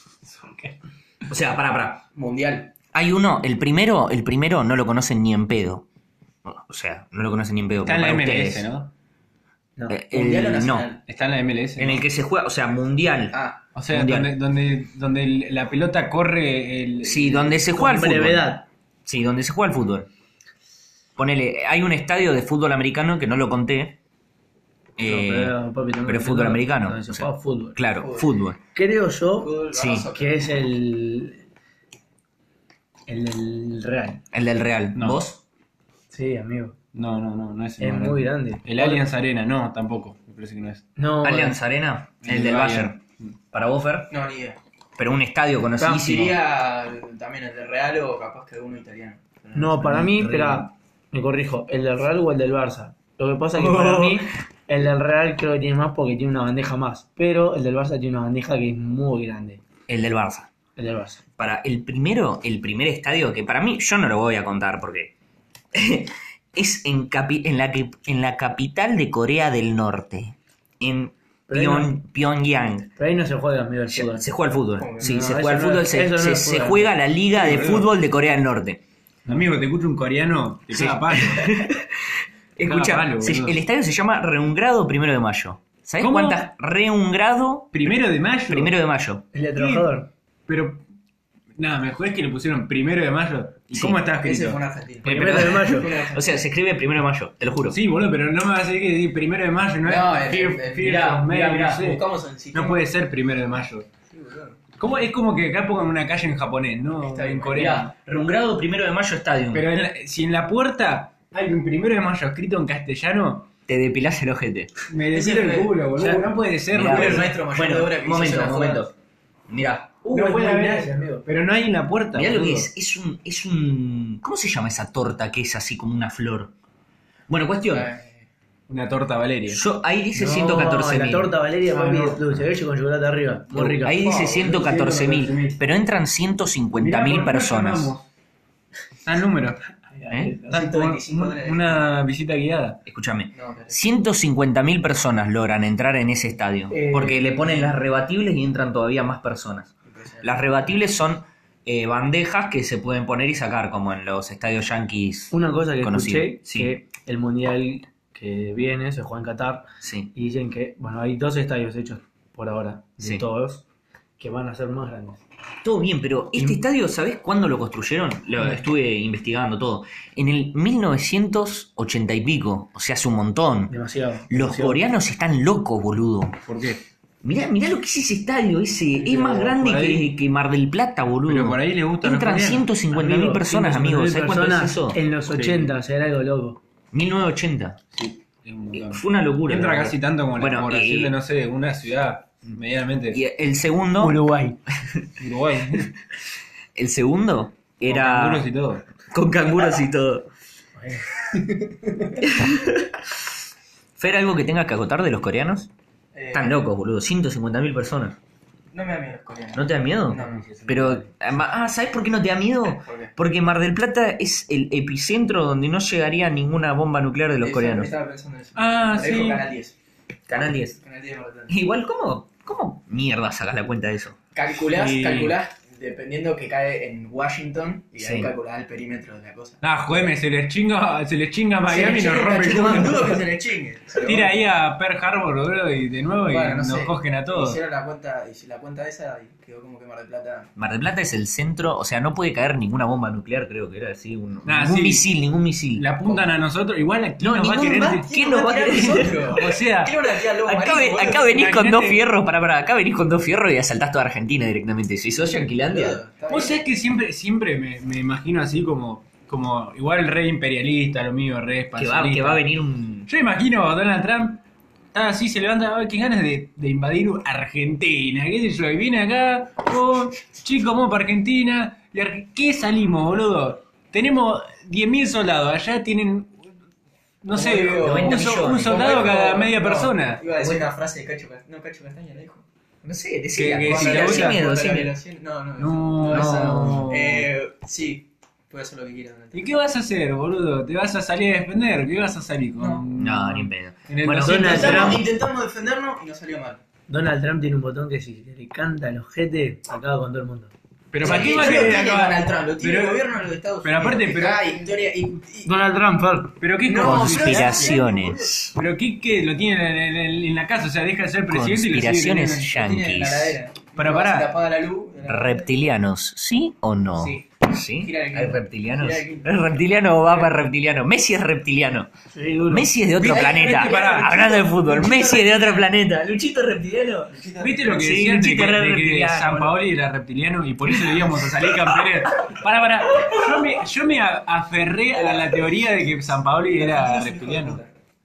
A: O sea, pará, pará.
D: Mundial.
A: Hay uno, el primero, el primero no lo conocen ni en pedo. O sea, no lo conocen ni en pedo.
B: Está en
A: como
B: la
A: para
B: M L S,
A: ustedes.
B: ¿no?
C: No.
A: Eh, el-
D: ¿Mundial o
A: no,
D: nacional?
B: Está en la M L S.
A: en
B: ¿no?
A: el que se juega, o sea, mundial.
D: Ah,
B: O sea,
A: Mundial.
B: donde, donde, donde el- la pelota corre el...
A: Sí, donde se juega al
C: Con
A: fútbol.
C: brevedad.
A: Sí, donde se juega al fútbol. Ponele, hay un estadio de fútbol americano que no lo conté. eh,
C: No, pero, papi, no me
A: pero
C: entiendo
A: fútbol americano.
C: donde se
A: o sea,
C: juega fútbol.
A: Claro,
D: Fútbol.
A: fútbol.
C: Creo yo
D: fútbol,
A: Sí,
D: barra soccer.
C: que es el. El del Real.
A: El del Real.
B: No.
A: ¿Vos?
C: Sí, amigo.
B: No, no, no, no es el
C: Es
B: más
C: muy grande.
B: El Allianz Arena, no, tampoco. Me parece que no es.
C: No,
A: Allianz Arena, el del Bayern. Para vos, Fer.
D: No, ni idea.
A: Pero un estadio conocidísimo.
D: Diría también el de Real o capaz que alguno italiano. Pero
C: No, para mí,
A: Real.
C: espera, me corrijo, el del Real o el del Barça. Lo que pasa es que
A: Oh.
C: para mí, el del Real creo que tiene más porque tiene una bandeja más. Pero el del Barça tiene una bandeja que es muy grande.
A: El del Barça.
C: El del Barça.
A: Para el primero, el primer estadio, que para mí yo no lo voy a contar porque es en, capi- en, la, que- en la capital de Corea del Norte, en
C: Pero ahí
A: Pyong- Pyongyang.
C: Pero ahí no se juega amigo el
A: Se,
C: fútbol.
A: se juega al fútbol.
D: ¿Cómo que
A: Sí,
C: no?
A: se
C: No,
A: juega al
C: eso no
A: fútbol.
C: es-
A: se,
C: eso no
A: se-
C: es
A: se
C: fútbol.
A: juega la Liga de
B: boludo.
A: Fútbol de Corea del Norte.
B: Amigo, te escucha un coreano, te
A: Sí.
B: caga palo.
A: Escucha,
B: palo,
A: se-
B: boludo.
A: el estadio se llama Reungrado Primero de Mayo. ¿Sabés
B: ¿Cómo?
A: cuántas? Reungrado
B: Primero de mayo.
A: Primero de Mayo.
C: El de trabajador.
B: Pero, nada, mejor es que le pusieron primero de mayo. ¿Y
A: Sí.
B: cómo está
D: Ese
B: escrito?
D: fue un argentino.
A: Eh,
C: Primero
A: pero-
C: de mayo.
A: O sea, se escribe Primero de Mayo, te lo juro.
B: Sí, boludo, pero no me vas a decir que decir primero de mayo, ¿no?
D: No,
B: es
D: el-
B: Fear-
D: el-
B: Fear
D: mirá,
B: of May,
D: mirá,
B: no
D: mirá,
B: sé.
D: buscamos en sistema.
B: No puede ser primero de mayo.
D: Sí, boludo.
B: ¿Cómo? Es como que acá pongan una calle en japonés, ¿no?
D: Está
B: en
D: bien,
B: coreano.
A: Mirá, Reungrado Primero de Mayo Stadium.
B: Pero en la- si en la puerta hay un primero de mayo escrito en castellano,
A: te depilás el ojete.
B: Me
D: Ese
B: depilo el
D: fue-
B: culo, boludo.
C: ya-
B: No puede ser.
A: Mirá,
B: no puede
D: el
B: ser.
D: maestro mayor
A: bueno,
D: de obra que hizo
A: momento,
D: esas
A: momento.
D: jodas.
A: Mirá,
C: Uh,
B: No
C: es
B: puede
C: muy
B: haber.
C: gracia, amigo.
B: Pero no hay en la puerta.
A: mirá lo que
B: boludo.
A: es. Es un, es un. ¿Cómo se llama esa torta que es así como una flor? Bueno, cuestión.
D: Eh,
B: Una torta Valeria.
A: Yo, ahí dice
C: No,
A: ciento catorce
C: la
A: mil.
C: torta Valeria,
B: Ah,
C: papi,
B: no.
C: de dulce de leche con chocolate arriba. Muy rica.
A: Ahí dice
B: Oh,
A: ciento catorce mil,
B: ciento catorce mil.
A: pero entran ciento cincuenta
B: Mirá,
A: mil
B: ¿por qué
A: personas.
B: llamamos? Está el número.
A: ¿Eh?
B: Está
D: ciento veinticinco dólares.
B: una visita guiada.
A: Escúchame.
D: no, pero-
A: ciento cincuenta mil personas logran entrar en ese estadio.
C: Eh,
A: Porque le ponen las rebatibles y entran todavía más personas.
D: impresionante.
A: Las rebatibles son eh, bandejas que se pueden poner y sacar, como en los estadios yankees.
C: Una cosa que
A: Conocido,
C: escuché,
A: sí.
C: que el mundial que viene se juega en Qatar
A: Sí.
C: y dicen que, bueno, hay dos estadios hechos por ahora, de
A: Sí.
C: todos, que van a ser más grandes.
A: Todo bien, pero este
C: Y-
A: estadio, ¿sabés cuándo lo construyeron? Lo estuve investigando todo. En el mil novecientos ochenta y pico, o sea, hace un montón.
C: Demasiado.
A: Los
C: demasiado.
A: coreanos están locos, boludo.
B: ¿Por qué?
A: Mirá, mirá lo que es ese estadio, ese. Es
B: Pero
A: más grande
B: por ahí-
A: que, que Mar del Plata, boludo.
B: Pero por ahí le gustan los
A: Entran
B: coreanos.
A: ciento cincuenta mil
C: Amigo,
A: personas,
C: ciento cincuenta
A: amigos.
C: mil
A: ¿Sabés cuánto es
C: personas
A: eso?
C: En los ochenta, será algo loco.
A: mil novecientos ochenta.
B: Sí, es un montón.
A: Fue una locura.
B: Entra
A: la verdad.
B: casi tanto como
A: Bueno,
B: la población
A: y-
B: de, no sé, una ciudad medianamente.
A: Y el segundo,
C: Uruguay.
B: Uruguay.
A: el segundo era.
B: Con canguros y todo.
A: Con canguros y todo. ¿Fer, algo que tengas que acotar de los coreanos?
D: Eh,
A: Están locos, boludo. ciento cincuenta mil personas.
D: No me da miedo los coreanos.
A: ¿No te da miedo?
D: No, no.
A: Pero, ah, ¿sabes por qué no te da miedo?
D: ¿Por qué?
A: Porque Mar del Plata es el epicentro donde no llegaría ninguna bomba nuclear de los
D: Eso,
A: coreanos.
D: Estaba pensando en eso.
B: Ah,
D: Lo dijo
B: sí.
D: Canal diez.
A: Canal diez.
D: Canal diez de Mar del Plata.
A: Igual, ¿cómo, cómo mierda sacas la cuenta de eso?
D: Calculás,
B: Y-
D: calculás, dependiendo que cae en Washington, y ahí
A: Sí.
D: calculás el perímetro de la cosa.
B: Nah, jodeme, se les chinga, se les chinga a Miami y
D: Se le
B: nos
D: chingue,
B: rompe el
D: cachuto,
B: culo.
D: dudo que se le chingue. Pero
B: Tira
D: bueno.
B: ahí a Pearl Harbor, boludo, y de nuevo y
D: Bueno, no
B: nos
D: sé.
B: cogen a todos.
D: Hicieron la cuenta, y la cuenta esa y quedó como que Mar del Plata.
A: Mar del Plata es el centro, o sea, no puede caer ninguna bomba nuclear, creo que era así. Un,
B: Nah,
A: ningún
B: sí.
A: misil, ningún misil.
B: La apuntan a nosotros, igual aquí
A: No,
B: nos va a
A: ningún
B: querer.
A: va- ¿Quién nos va a querer?
D: nosotros?
B: O sea,
D: ¿Qué van a tirar lobo
A: Acá,
D: marino,
A: ve-
D: boludo?
A: acá venís con
B: Imagínate-
A: dos fierros, para, para, acá venís con dos fierros y asaltás toda Argentina directamente. Si sos Yanquilandia.
D: Está
B: vos
D: bien.
B: sabés que siempre, siempre me, me imagino así como, como igual el rey imperialista, lo mío, rey
A: Que
B: expansionista.
A: va, que va a venir un.
B: Yo imagino a Donald Trump, está así, se levanta, ay, qué ganas de, de invadir Argentina, qué sé yo, y viene acá, oh, chicos, vamos para Argentina, y Ar- ¿qué salimos, boludo? Tenemos diez mil soldados, allá tienen, no sé,
D: Como dijo-
B: un,
A: noventa
B: so-
A: millones.
B: un soldado
D: Como
B: cada
D: dijo-
B: media
D: no,
B: persona.
D: Iba a decir una frase de Cacho Castaña. No, Cacho Castaña la dijo.
A: No sé,
B: Que-
A: decía.
B: que
A: Sí,
B: si
A: sí,
B: te
A: sin
B: gusta-
A: miedo,
D: Contra
A: sin
D: la
A: miedo.
D: violación. No, no,
B: No,
D: esa
B: no.
D: Eh, sí, puede hacer lo que quiera. Donald Trump.
B: ¿Y qué vas a hacer, boludo? ¿Te vas a salir a defender? ¿Qué vas a salir con...?
A: No, ni en pedo.
B: En el
A: Bueno,
B: doscientos-
C: Donald
D: Intentamos,
C: Trump.
D: intentamos defendernos y nos salió mal.
C: Donald Trump tiene un botón que si le canta el ojete, acaba con todo el mundo.
B: Pero
D: O sea,
B: ¿para qué
D: que
B: va a
D: no lo
B: querer
D: tiene
B: acabar?
D: Donald Trump, lo tiene
B: Pero-
D: el gobierno de los Estados
B: pero
D: Unidos.
B: aparte, pero-
D: Ah, historia y, y-
C: Donald Trump, Fer.
B: ¿Pero qué
D: No,
B: cosa?
A: Conspiraciones.
B: ¿Pero qué, qué? Lo tiene en, en- en la casa, o sea, deja de ser presidente y lo sigue
A: Conspiraciones
B: teniendo.
D: lo tiene en la
A: yanquis.
D: heladera.
B: Pero
D: Y vas y
B: pará.
D: te apaga la luz. de la-
A: Reptilianos, ¿sí o no?
D: Sí.
A: ¿Sí?
D: Gira el
A: ¿Hay
D: quinto.
A: reptilianos?
D: Gira el quinto.
A: El reptiliano va para reptiliano. Messi es reptiliano.
C: Sí, duro.
A: Messi es de otro
B: Viste,
A: planeta.
B: viste, pará.
A: Hablando de fútbol, Messi es de otro planeta. Luchito es reptiliano.
B: ¿Viste lo que
A: Sí,
B: decían de
A: Luchito
B: que,
A: era
B: de que
A: reptiliano,
B: San
A: boludo.
B: Paoli era reptiliano y por eso le íbamos a salir campeones? Para, para. Yo me, yo me a- aferré a la teoría de que San Paoli era reptiliano.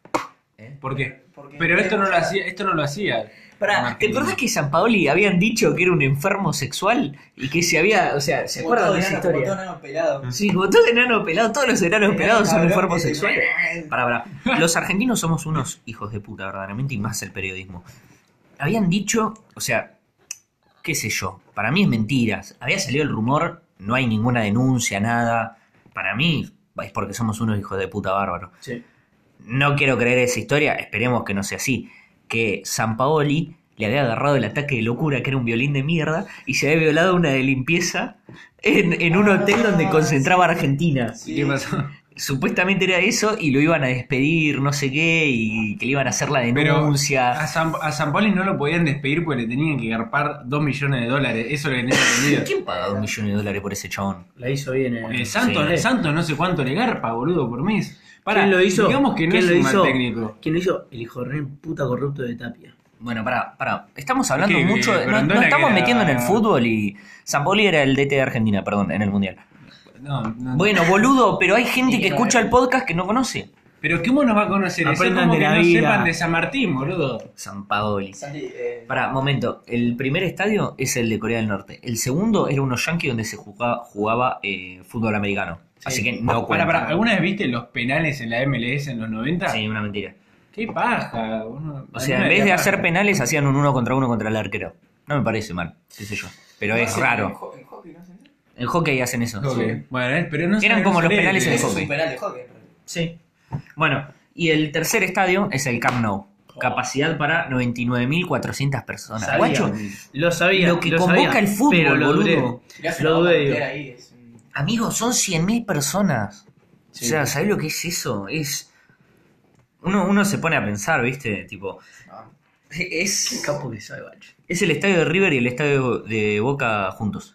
B: ¿Por qué?
D: Porque-
B: Pero esto no lo hacía, esto no lo hacía.
A: Pará, ¿te
B: Argentina.
A: acordás que San Paoli habían dicho que era un enfermo sexual? Y que se había, o sea, ¿se
D: Como
A: acuerdan
D: todo
A: de esa
D: enano, como
A: historia?
D: todo enano pelado.
A: Sí, como todo enano pelado, todos los enanos pelados son
D: Cabrón,
A: enfermos
D: que-
A: sexuales. Pará, pará. Los argentinos somos unos hijos de puta, verdaderamente, y más el periodismo. Habían dicho, o sea, qué sé yo, para mí es mentiras. Había salido el rumor, no hay ninguna denuncia, nada. Para mí es porque somos unos hijos de puta bárbaros.
C: Sí.
A: No quiero creer esa historia, esperemos que no sea así. Que San Paoli le había agarrado el ataque de locura, que era un violín de mierda, y se había violado una de limpieza en, en un hotel donde concentraba a Argentina.
B: ¿Y qué pasó?
A: Supuestamente era eso, y lo iban a despedir, no sé qué, y que le iban a hacer la
B: Pero
A: denuncia.
B: a San, a San Paoli no lo podían despedir porque le tenían que garpar dos millones de dólares. Eso es lo que tenía entendido.
A: ¿Quién paga dos millones de dólares por ese chabón?
C: La hizo bien. Eh.
B: Eh, Santos,
A: Sí.
B: Santos no sé cuánto le garpa, boludo, por mes. Pará,
C: ¿Quién lo hizo?
B: Digamos que no
C: ¿Quién
B: es
C: lo
B: un
C: hizo?
B: mal técnico.
C: ¿Quién lo hizo? El hijo de re puta corrupto de Tapia.
A: Bueno, pará, pará. Estamos hablando
B: ¿Qué?
A: mucho. de- no,
B: Grondona
A: no estamos
B: que era-
A: metiendo en el fútbol y. San Paoli era el D T de Argentina, perdón, en el mundial.
B: No, no,
A: Bueno, boludo, pero hay gente
D: Sí,
A: que
D: no,
A: escucha
D: eh.
A: el podcast que no conoce.
B: Pero ¿cómo no va a conocer eso? Es
C: Aprendan
B: como
C: de
B: que
C: la
B: no
C: vida.
B: sepan de San Martín, boludo.
A: San Paoli.
D: Santi, eh,
A: Para, momento, el primer estadio es el de Corea del Norte. El segundo era unos Yankees donde se jugaba, jugaba eh, fútbol americano. Así que no
B: Para,
A: cuenta.
B: para, ¿alguna vez viste los penales en la M L S en los noventa?
A: Sí, una mentira.
B: Qué paja. Uno-
A: O sea,
B: a mí
A: en
B: me
A: vez de
B: da
A: hacer
B: paja.
A: penales, hacían un uno contra uno contra el arquero. No me parece mal, qué sé yo. Pero
D: ¿no
A: es
D: hacen En,
A: raro.
D: ho- en hockey, ¿no hacen eso?
A: En hockey hacen eso.
B: Ok.
A: Sí.
B: Bueno, eh, pero no
A: Eran
B: sé,
A: como
B: no
A: los
B: sé,
A: penales en
B: eh,
A: el
D: Eso es
A: hockey.
D: un penal de hockey. en realidad.
A: Sí. Bueno, y el tercer estadio es el Camp Nou. Capacidad para noventa y nueve mil cuatrocientas personas.
C: Sabía.
A: Guacho,
C: Lo sabía.
A: lo que
C: lo
A: convoca
C: sabía,
A: el fútbol,
C: pero lo dudé.
A: boludo.
D: Tirás
C: Lo
D: una
C: dudé,
D: bomba
C: digo.
D: entera ahí, es un-
A: Amigos, son cien mil personas.
C: Sí.
A: O sea, ¿sabés lo que es eso? Es. Uno, uno se pone a pensar, ¿viste? Tipo.
D: no.
C: Qué
A: Es.
C: capo que soy, guacho.
A: Es el estadio de River y el estadio de Boca juntos.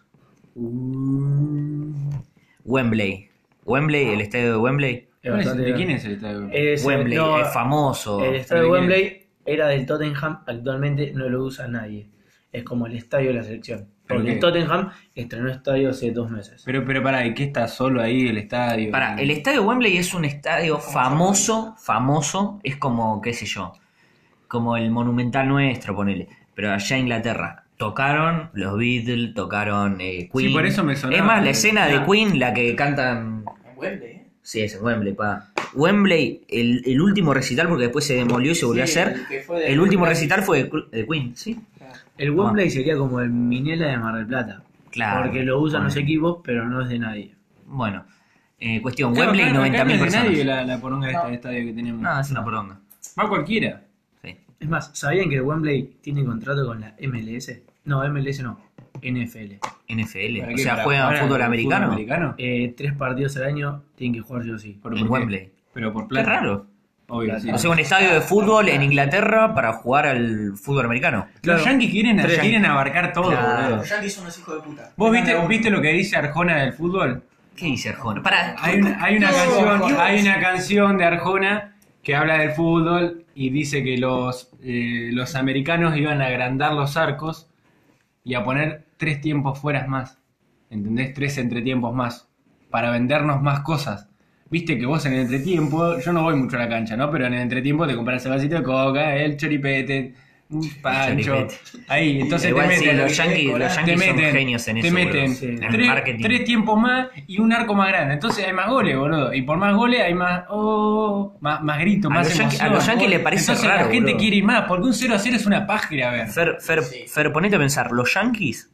A: Wembley. Wembley, el estadio de Wembley.
C: Es
B: ¿Cuál es-
C: bastante
B: ¿De quién
C: grande.
B: es el estadio?
C: Es,
A: Wembley,
C: no,
A: es famoso.
C: El estadio de
B: ¿De quién
C: Wembley era del Tottenham, actualmente no lo usa nadie. Es como el estadio de la selección.
B: ¿Pero
C: Porque
B: qué?
C: el Tottenham estrenó estadio hace dos meses.
B: Pero, pero pará, ¿y qué está solo ahí el estadio?
A: Para, el estadio de Wembley es un estadio famoso, famoso, es como, qué sé yo, como el Monumental nuestro, ponele, pero allá en Inglaterra. Tocaron los Beatles, tocaron eh, Queen.
B: Sí, por eso me sonaba.
A: Es más, la escena de
B: Ah.
A: Queen, la que cantan...
D: En Wembley, ¿eh?
A: Sí, es en Wembley, pa. Wembley, el, el último recital, porque después se demolió y se volvió
D: Sí,
A: a hacer.
D: el que fue de-
A: El último recital fue de, Cru- de Queen, ¿sí?
C: El Wembley sería como el Minela de Mar del Plata.
A: Claro.
C: Porque lo usan los
A: Ponele.
C: equipos, pero no es de nadie.
A: Bueno, eh, cuestión,
B: Claro,
A: Wembley,
B: acá-
A: noventa
B: acá
A: mil
B: no es de
A: personas.
B: nadie la, la poronga de este estadio que tenemos.
A: No, es una poronga.
B: Va cualquiera.
A: Sí.
C: Es más, ¿sabían que el Wembley tiene contrato con la M L S? No, M L S no, N F L.
A: N F L.
B: ¿Para
A: O
B: qué?
A: sea,
B: ¿Para
A: juegan
B: jugar al
A: fútbol americano.
B: americano?
C: Eh, tres partidos al año tienen que jugar sí o sí.
B: ¿Pero
A: En
B: por qué?
A: Wembley.
B: Pero por
A: Qué
B: plata.
A: raro.
B: Obvio, sí.
A: O sea, un estadio de fútbol en Inglaterra para jugar al fútbol americano.
C: Claro.
B: Los yankees quieren,
C: Tres.
B: quieren abarcar todo,
A: Claro.
B: boludo.
D: Los Yankees son unos hijos de puta.
B: ¿Vos
D: Vengan de
B: viste,
D: uno.
B: viste lo que dice Arjona del fútbol?
A: ¿Qué dice Arjona? Para,
B: Hay una, hay una
D: No,
B: canción,
D: Dios.
B: hay una canción de Arjona que habla del fútbol y dice que los, eh, los americanos iban a agrandar los arcos y a poner tres tiempos fuera más. ¿Entendés? Tres entretiempos más. Para vendernos más cosas. Viste que vos en el entretiempo, yo no voy mucho a la cancha, ¿no? Pero en el entretiempo te compras el vasito de coca, el choripete, un pancho.
A: choripete.
B: Ahí, entonces
A: igual
B: te
A: sí,
B: meten.
A: los yankees, los
B: te
A: yankees son
B: meten,
A: genios en
B: te
A: eso.
B: meten
A: boludo.
C: Sí.
A: En el
B: tres,
A: marketing.
B: tres tiempos más y un arco más grande. Entonces hay más goles, boludo. Y por más goles hay más, oh, más, más grito,
A: A
B: más
A: los yankees-
B: emoción.
A: a los yankees le parece
B: Entonces
A: raro,
B: la gente
A: boludo.
B: quiere ir más, porque un cero a cero es una página, a ver.
A: Fer, Fer,
D: Sí.
A: Fer, ponete a pensar, los Yankees,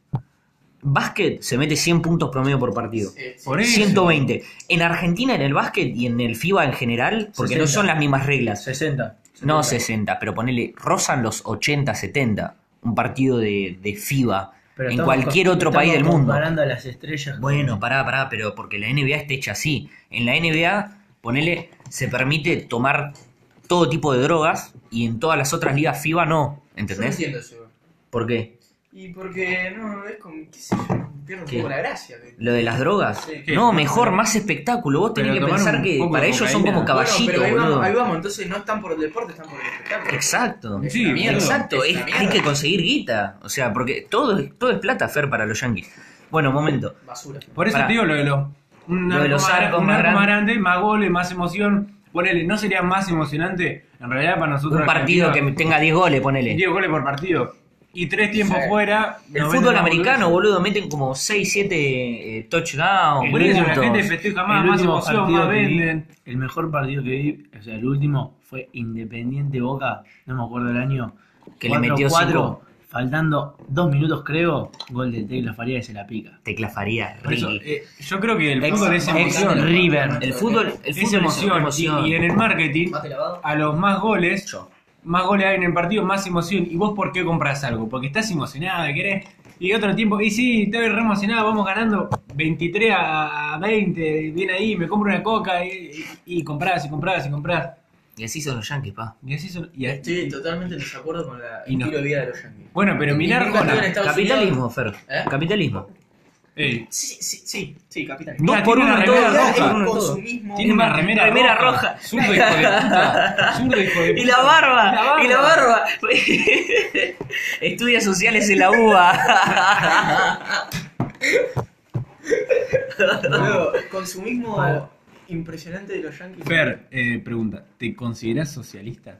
A: básquet se mete cien puntos promedio por partido.
D: Eh, sí.
B: Por eso.
A: ciento veinte. En Argentina, en el básquet y en el FIBA en general, porque no
C: sesenta.
A: son las mismas reglas.
C: sesenta.
A: No
C: setenta.
A: sesenta, pero ponele, rozan los ochenta, setenta. Un partido de, de FIBA
C: Pero
A: en
C: estamos
A: cualquier
C: co-
A: otro
C: estamos
A: país del mundo.
C: comparando a las estrellas. con-
A: Bueno, pará, pará, pero porque la N B A está hecha así. En la N B A, ponele, se permite tomar todo tipo de drogas y en todas las otras ligas FIBA no.
D: Yo no
A: ¿Entendés?
D: entiendo eso.
A: ¿Por qué?
D: Y porque, no, es como, qué sé yo, pierde un
A: ¿Qué?
D: poco la gracia. que-
A: ¿Lo de las drogas?
D: Sí.
A: No, mejor, más espectáculo. Vos tenés
B: Pero
A: que
B: tomar
A: pensar
B: un
A: que
B: poco
A: para
B: de
A: ellos son
B: cocaína.
A: como caballitos,
D: Bueno, pero ahí
A: boludo.
D: vamos, ahí vamos, entonces no están por el deporte, están por el espectáculo.
A: Exacto.
D: Es
B: Sí,
D: una mierda.
A: Exacto,
D: es
A: es-
D: una
A: hay
D: mierda.
A: que conseguir guita. O sea, porque todo, es- todo es plata, Fer, para los yankees. Bueno, momento.
D: Basura.
B: Por eso
A: Pará.
B: te digo lo de los. Un
A: Lo de
B: arco
A: los
B: más,
A: arcos
B: un
A: más
B: arco más
A: grandes.
B: grande, más goles, más emoción. Ponele, ¿no sería más emocionante en realidad para nosotros?
A: Un partido que
B: argentinos,
A: tenga diez goles, ponele.
B: diez goles por partido. Y tres tiempos
D: Sí.
B: fuera.
A: El
B: nos
A: fútbol
B: venden
A: americano,
B: más
A: boludo, meten como seis, siete eh, touchdowns,
B: Por eso la
A: puntos.
B: gente festeja más,
C: El
B: más
C: último
B: emoción,
C: partido
B: más
C: que vi-
B: venden.
C: el mejor partido que vi, o sea, el último fue Independiente Boca, no me acuerdo el año.
A: Que le metió
C: cuatro, faltando dos minutos creo, gol de Tecla Faría y se la pica.
A: Tecla Faría,
B: Por eso,
A: Ricky.
B: eh, yo creo que el
A: Ex-
B: fútbol es
A: ex-
B: emoción.
C: River.
A: El fútbol, el
B: Es
A: fútbol
B: emoción.
A: emoción.
B: Y, y en el marketing,
D: Mate lavado.
B: a los más goles,
A: Yo.
B: más goles hay en el partido, más emoción. ¿Y vos por qué compras algo? Porque estás emocionado, querés. Y otro tiempo, y sí, estoy re emocionado, vamos ganando veintitrés a veinte, viene ahí, me compro una coca y, y, y comprás y comprás y comprás.
A: Y así son los yankees, pa.
B: Y así son- y así-
D: Estoy totalmente en desacuerdo con la,
B: Y
D: el
B: no.
D: estilo de vida de los yankees.
B: Bueno, pero mirá
D: Y nunca estuve en
B: Arjona.
D: Estados
A: Capitalismo,
D: Unidos.
A: Fer.
D: ¿Eh?
A: Capitalismo.
B: Ey,
D: Sí, sí, sí, sí, capital.
B: Mirá,
A: Dos por
B: tiene
A: uno
B: una
A: en todo,
B: remera
A: dos
B: roja.
A: por uno en todo.
D: Consumismo.
B: Tiene una remera,
A: remera
B: roja.
A: roja.
B: Zurdo hijo de puta. Zurdo hijo de puta.
A: Y la barba,
B: La barba.
A: y la barba. Estudia sociales en la U B A.
D: Luego, consumismo
C: Bueno.
D: impresionante de los Yankees.
B: Fer, eh, pregunta, ¿te considerás socialista?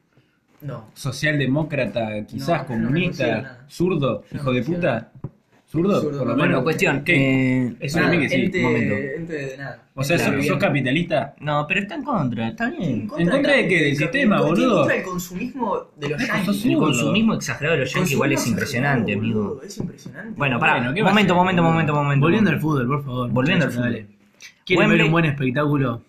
D: No.
B: ¿Socialdemócrata, quizás,
D: No, yo no me considero
B: comunista,
D: nada.
B: zurdo,
D: Yo no
B: hijo de
D: me considero
B: puta? ¿Zurdo?
D: Zurdo.
B: Por lo
A: Bueno,
B: menos.
A: cuestión.
B: ¿Qué?
A: eh,
B: Es
D: Nada,
B: una que sí,
D: ente,
A: momento.
D: ente de nada.
B: O sea,
D: Ente
B: ¿sos,
D: de
B: sos
D: bien.
B: capitalista?
A: no, pero está en contra, está bien.
B: ¿En contra de qué? ¿Del
D: del
B: sistema,
D: capi-
B: boludo?
D: En contra del consumismo de los
B: No,
D: Yankees.
B: sos
A: El
B: zurdo.
A: consumismo exagerado de los Yankees igual es
D: Consumismo
A: impresionante,
D: exagerado,
A: amigo.
D: boludo, Es impresionante.
A: Bueno, pará,
B: Bueno, ¿qué va a
A: momento,
B: ser,
A: momento,
B: boludo?
A: momento, momento.
C: Volviendo al
A: momento.
C: fútbol, por favor.
A: Volviendo
C: muchachos,
A: al
C: dale. ¿Quieren
A: Wembley-
C: ver un buen espectáculo?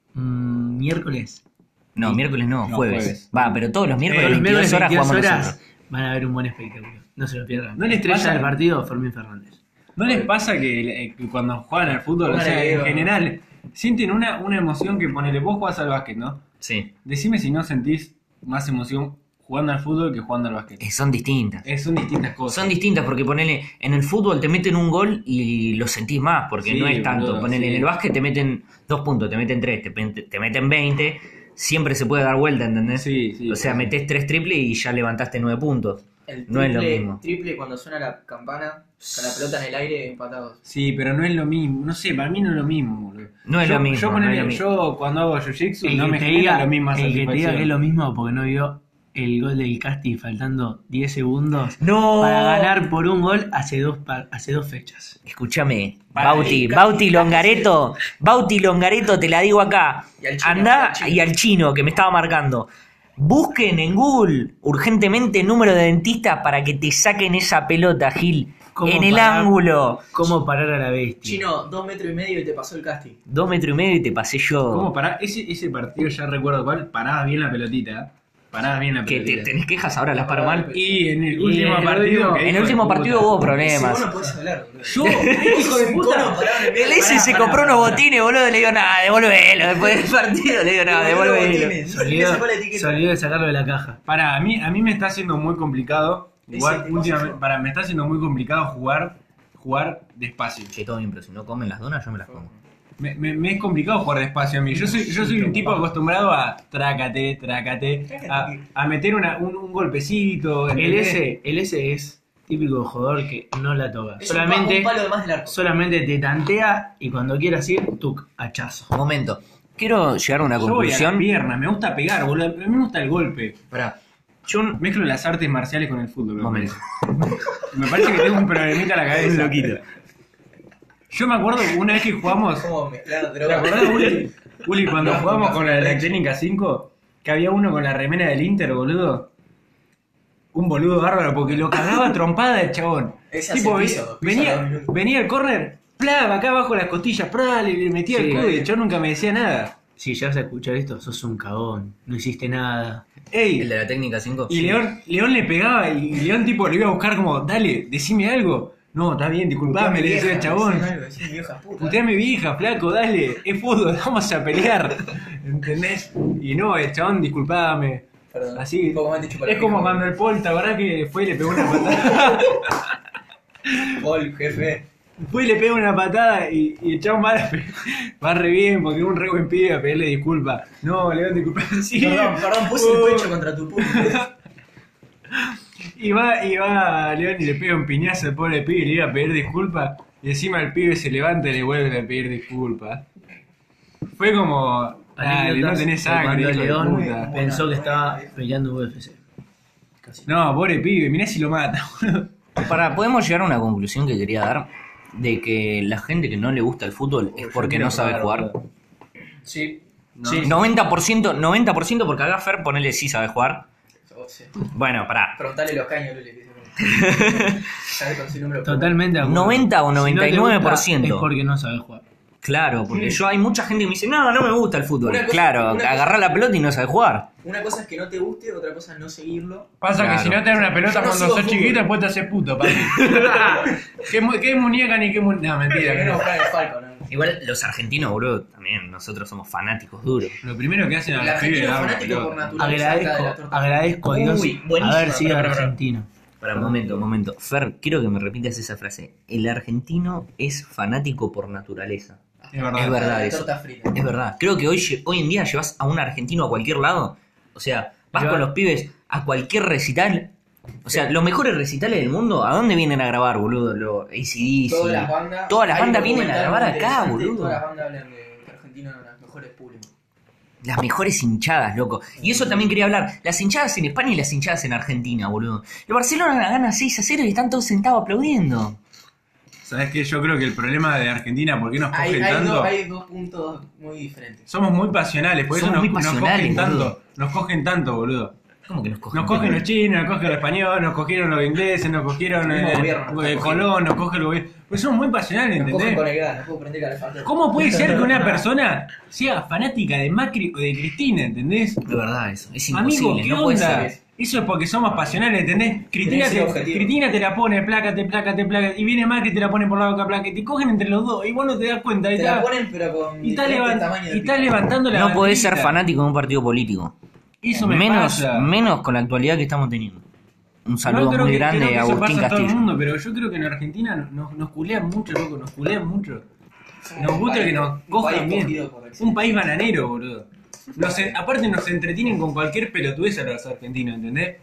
C: Mm, miércoles.
A: No, miércoles no,
B: No,
A: jueves.
B: jueves.
A: Va, pero todos los miércoles,
B: Eh,
C: Los
A: veintidós
C: miércoles
A: horas
C: veintidós
A: jugamos
C: horas
A: nosotros.
C: van a ver un buen espectáculo. No se lo pierdan.
B: ¿No les
C: Estrella
B: pasa-
C: del partido, Fermín Fernández.
B: ¿No les pasa que, eh, que cuando juegan al fútbol, o
D: Póngale
B: sea, en
D: Diego.
B: general, sienten una, una emoción que ponele, vos jugás al básquet, ¿no?
A: Sí,
B: Decime si no sentís más emoción jugando al fútbol que jugando al básquet.
A: eh, son distintas.
B: Eh, son distintas cosas.
A: Son distintas porque ponele, en el fútbol te meten un gol y lo sentís más, porque
B: Sí,
A: no es tanto.
B: boludo,
A: Ponele,
B: sí.
A: en el básquet te meten dos puntos, te meten tres, te, pen- te meten veinte, siempre se puede dar vuelta, ¿entendés?
B: Sí, sí,
A: o sea,
B: sí.
A: metés tres triples y ya levantaste nueve puntos.
D: El
A: No es lo
D: triple-
A: mismo.
D: Triple cuando suena la campana, con la pelota en el aire, empatados.
B: Sí, pero no es lo mismo. No sé, para mí no es lo mismo, boludo.
A: No es
B: yo,
A: lo mismo,
B: Yo,
A: no
B: ponele,
A: es lo mismo.
B: yo cuando hago jiu-jitsu
C: El
B: no
C: que
B: me
C: te
B: genera
C: diga,
B: la misma
C: el que te diga
B: satisfacción.
C: que es lo mismo porque no vio el gol del Casti faltando diez segundos
A: ¡No!
C: para ganar por un gol hace dos, pa- hace dos fechas.
A: Escúchame,
B: Para
A: Bauti,
D: el ca-
A: Bauti
D: casi
A: Longareto, Bauti Longareto, te la digo acá.
D: Y al chino,
A: Andá
D: al chino.
A: y al chino que me estaba marcando. Busquen en Google urgentemente número de dentistas para que te saquen esa pelota, Gil.
C: ¿Cómo
A: En el
C: parar?
A: ángulo.
C: ¿Cómo parar a la bestia?
D: Chino, dos metros y medio y te pasó el casting.
A: Dos metros y medio y te pasé yo.
B: ¿Cómo pará? Ese, ese partido ya recuerdo cuál, paraba bien la pelotita. ¿eh? Paraba bien la
A: Que
B: pelotita.
A: te, tenés quejas ahora, las paro mal.
B: Y en el
C: Y
B: último
C: en el
B: partido.
C: último-
B: que
A: En el
B: hijo
A: último
B: de
A: partido
B: puta.
A: hubo
D: Si
A: problemas.
D: vos no podés hablar, boludo.
B: Yo, hijo de puta.
A: El ese se compró unos botines, boludo, le digo, nada, devolvelo. Después del partido le digo, nada, devolvelo.
C: Se olvidó, se olvidó de sacarlo de la caja.
B: Para, a mí, a mí me está haciendo muy complicado jugar
D: Ese te
B: últimamente.
D: paso yo.
B: Para, me está haciendo muy complicado jugar, jugar despacio.
A: Che, todo bien, pero si no comen las donas, yo me las como.
B: Me, me- me es complicado jugar despacio a mí. Yo soy, yo soy un tipo acostumbrado a trácate, trácate, a, a meter una, un, un golpecito.
C: El
B: ¿entendés?
C: S, el S es típico jugador que no la toca.
D: Es un pa-
C: Solamente,
D: un palo de más del arco.
C: solamente te tantea y cuando quieras ir, tu hachazo.
A: Momento, quiero llegar a una
B: Yo voy a la
A: conclusión.
B: pierna, me gusta pegar, boludo. A mí me gusta el golpe.
A: Pará, yo no-
B: Mezclo las artes marciales con el fútbol. me
A: Momento.
B: parece. Me parece que tengo un problemita en la cabeza. Yo me acuerdo una vez que jugamos.
D: Como mezclar
B: ¿Te
D: droga.
B: acordás, Uli? Uli, cuando
D: No,
B: jugamos
D: no,
B: con la, la
D: no.
B: técnica cinco, que había uno con la remera del Inter, boludo. Un boludo bárbaro, porque lo cagaba a trompada el chabón.
D: Ese
B: Tipo,
D: hace
B: ve-
D: piso, piso
B: venía,
D: dos minutos.
B: venía el córner, plá, acá abajo las costillas, plá, le, le metía
C: Sí.
B: el codo y el chabón nunca me decía nada.
C: Si llegas a escuchar esto, sos un cagón. No hiciste nada.
B: Ey,
A: el de la técnica cinco.
B: y León, León le pegaba y León tipo lo iba a buscar como, dale, decime algo. No, está bien, disculpame, le decía el chabón. Puteame vieja, flaco, dale, es fútbol, vamos a pelear. ¿Entendés? Y no, el chabón, disculpame.
D: Perdón.
B: Así.
D: Un poco más dicho para
B: Es como
D: mí,
B: cuando el Paul, ¿te acordás que fue y le pegó una patada?
D: Paul, jefe.
B: Fue y le pegó una patada y, y el chabón va, va re bien porque es un re buen pibe a pedirle disculpas. No, León, disculpa. Sí.
D: Perdón, perdón, puse
B: Uh.
D: el pecho contra tu puño.
B: Y va, y va León y le pega un piñazo al pobre pibe y le iba a pedir disculpas. Y encima el pibe se levanta y le vuelve a pedir disculpas. Fue como, dale, no
C: Anécdotas
B: tenés
C: de
B: sangre,
C: cuando
B: hijo de
C: León
B: puta.
C: pensó que estaba peleando U F C.
B: No, pobre pibe, mirá si lo mata, boludo.
A: Para, podemos llegar a una conclusión que quería dar de que la gente que no le gusta el fútbol es porque no sabe jugar.
D: Sí.
C: Sí.
A: noventa por ciento, noventa por ciento porque acá Fer ponele sí sabe jugar.
D: Oh, sí.
A: Bueno, pará.
D: Preguntale los caños, Luli. que se- ¿Sabes con su número?
C: Totalmente de acuerdo.
A: noventa o
C: Si no te
A: noventa y nueve por ciento.
C: gusta, es porque no sabes jugar.
A: Claro, porque yo hay mucha gente que me dice, no, no me gusta el fútbol.
D: Una cosa-
A: Claro,
D: una cosa-
A: agarrar la pelota y no sabe jugar.
D: Una cosa es que no te guste, otra cosa es no seguirlo.
B: Pasa
A: Claro.
B: que si no te dan una pelota
D: Yo no
B: cuando
D: sigo
B: sos
D: fútbol.
B: chiquito, después te haces puto, papi. ¿Qué, mu- qué muñeca ni qué muñeca? No, mentira.
D: Que no
B: no.
D: jugar el Falco, ¿no?
A: Igual los argentinos, boludo, también nosotros somos fanáticos duros.
B: Lo primero que hacen a
D: El
B: los pibes es
D: argentino
B: dar una
D: fanático por
B: pelota.
D: naturaleza. acá de la
C: Agradezco,
D: torta.
C: agradezco a Dios
D: Uy, buenísima,
C: haber sido
D: pará, pará, pará.
C: argentino.
A: Para, un momento, un momento. Fer, quiero que me repitas esa frase. El argentino es fanático por naturaleza.
B: Es verdad.
A: Es verdad
D: La
A: eso.
D: torta frita.
A: Es verdad. Creo que hoy, lle- hoy en día llevas a un argentino a cualquier lado. O sea, vas
C: Lleva-
A: con los pibes a cualquier recital. O sea, los mejores recitales del mundo, ¿a dónde vienen a grabar, boludo? Lo A C D C.
D: Todas las bandas.
A: Todas las
D: hay un
A: bandas vienen a
D: documental
A: grabar
D: muy
A: acá,
D: interesante,
A: boludo.
D: Todas las bandas hablan de Argentina. argentinos los mejores públicos.
A: Las mejores hinchadas, loco. Y eso también quería hablar. Las hinchadas en España y las hinchadas en Argentina, boludo. El Barcelona gana seis a cero y están todos sentados aplaudiendo.
B: ¿Sabes qué? Yo creo que el problema de Argentina, ¿por qué nos
D: Hay,
B: cogen
D: hay,
B: tanto?
D: dos, hay dos puntos muy diferentes.
B: Somos muy pasionales, por eso
A: Somos
B: nos,
A: muy
B: nos
A: pasionales,
B: cogen tanto.
A: boludo.
B: Nos cogen tanto, boludo.
A: ¿Cómo que nos cogen?
B: Nos cogen los chinos, nos cogen los españoles, nos cogieron los ingleses, nos cogieron
D: El mismo
B: eh,
D: gobierno nos
B: eh,
D: está
B: Colón, nos coge el gobierno. Pues somos muy pasionales,
D: Nos cogen con
B: ¿entendés?
D: el gas, no puedo prender calefactor.
B: ¿Cómo puede ser que una persona sea fanática de Macri o de Cristina, ¿entendés?
A: De verdad eso. Es
B: Amigo,
A: imposible,
B: ¿qué
A: no puede
B: onda?
A: ser.
B: Eso es porque somos pasionales, ¿entendés? Cristina
D: Tenés que ser
B: te,
D: objetivo.
B: Cristina te la pone, plácate, plácate, plácate, y viene Macri y te la pone por la boca, plácate, y te cogen entre los dos, y vos no te das cuenta. Y
D: Te
B: está,
D: la ponen, pero con
B: y está,
D: diferentes
B: levan-
D: tamaños de
B: y está
D: pico.
B: levantando la
A: No podés ser
B: banderita.
A: fanático de un partido político.
B: Eso me
A: Menos,
B: pasa.
A: menos con la actualidad que estamos teniendo. Un
B: No,
A: saludo
B: creo
A: muy
B: que-
A: grande
B: creo que
A: a
B: eso
A: Agustín
B: pasa a todo el
A: Castillo.
B: mundo, pero yo creo que en Argentina nos, nos, nos culean mucho, loco, nos culean mucho.
D: Somos
B: Nos
D: un
B: gusta
D: país-
B: que nos
D: un
B: cojan
D: país
B: bien.
D: cogido por
B: Un
D: accidente.
B: país bananero, boludo. Nos en- aparte nos entretienen con cualquier pelotudez a los argentinos, ¿entendés?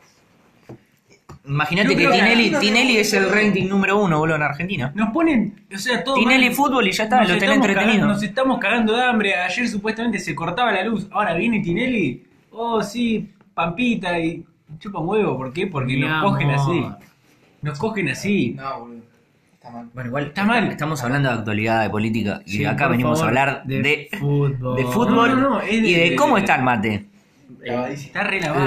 A: Imagínate
B: Yo
A: que
B: creo que
A: Tinelli,
D: Argentina
A: Tinelli
D: no-
A: es el rating número uno, boludo, en Argentina.
B: Nos ponen, o sea, todo
A: Tinelli
B: mal.
A: fútbol y ya está,
B: Nos
A: lo tenés
B: estamos
A: entretenido.
B: cagando- nos estamos cagando de hambre. Ayer supuestamente se cortaba la luz. Ahora viene Tinelli. Oh, sí, Pampita y chupa un huevo. ¿Por qué? Porque
C: Mi
B: nos cogen
C: amor.
B: así. Nos cogen así.
D: No, boludo. Está mal.
A: Bueno, igual
B: Está mal.
A: Estamos hablando de actualidad, de política, y
C: Sí,
A: acá
C: por
A: venimos
C: favor,
A: a hablar de,
C: de fútbol.
A: de fútbol
B: No, no, no, es de-
A: y de
B: de-
A: cómo
B: de-
A: está el mate.
D: Lavadísimo.
B: Está re lavado.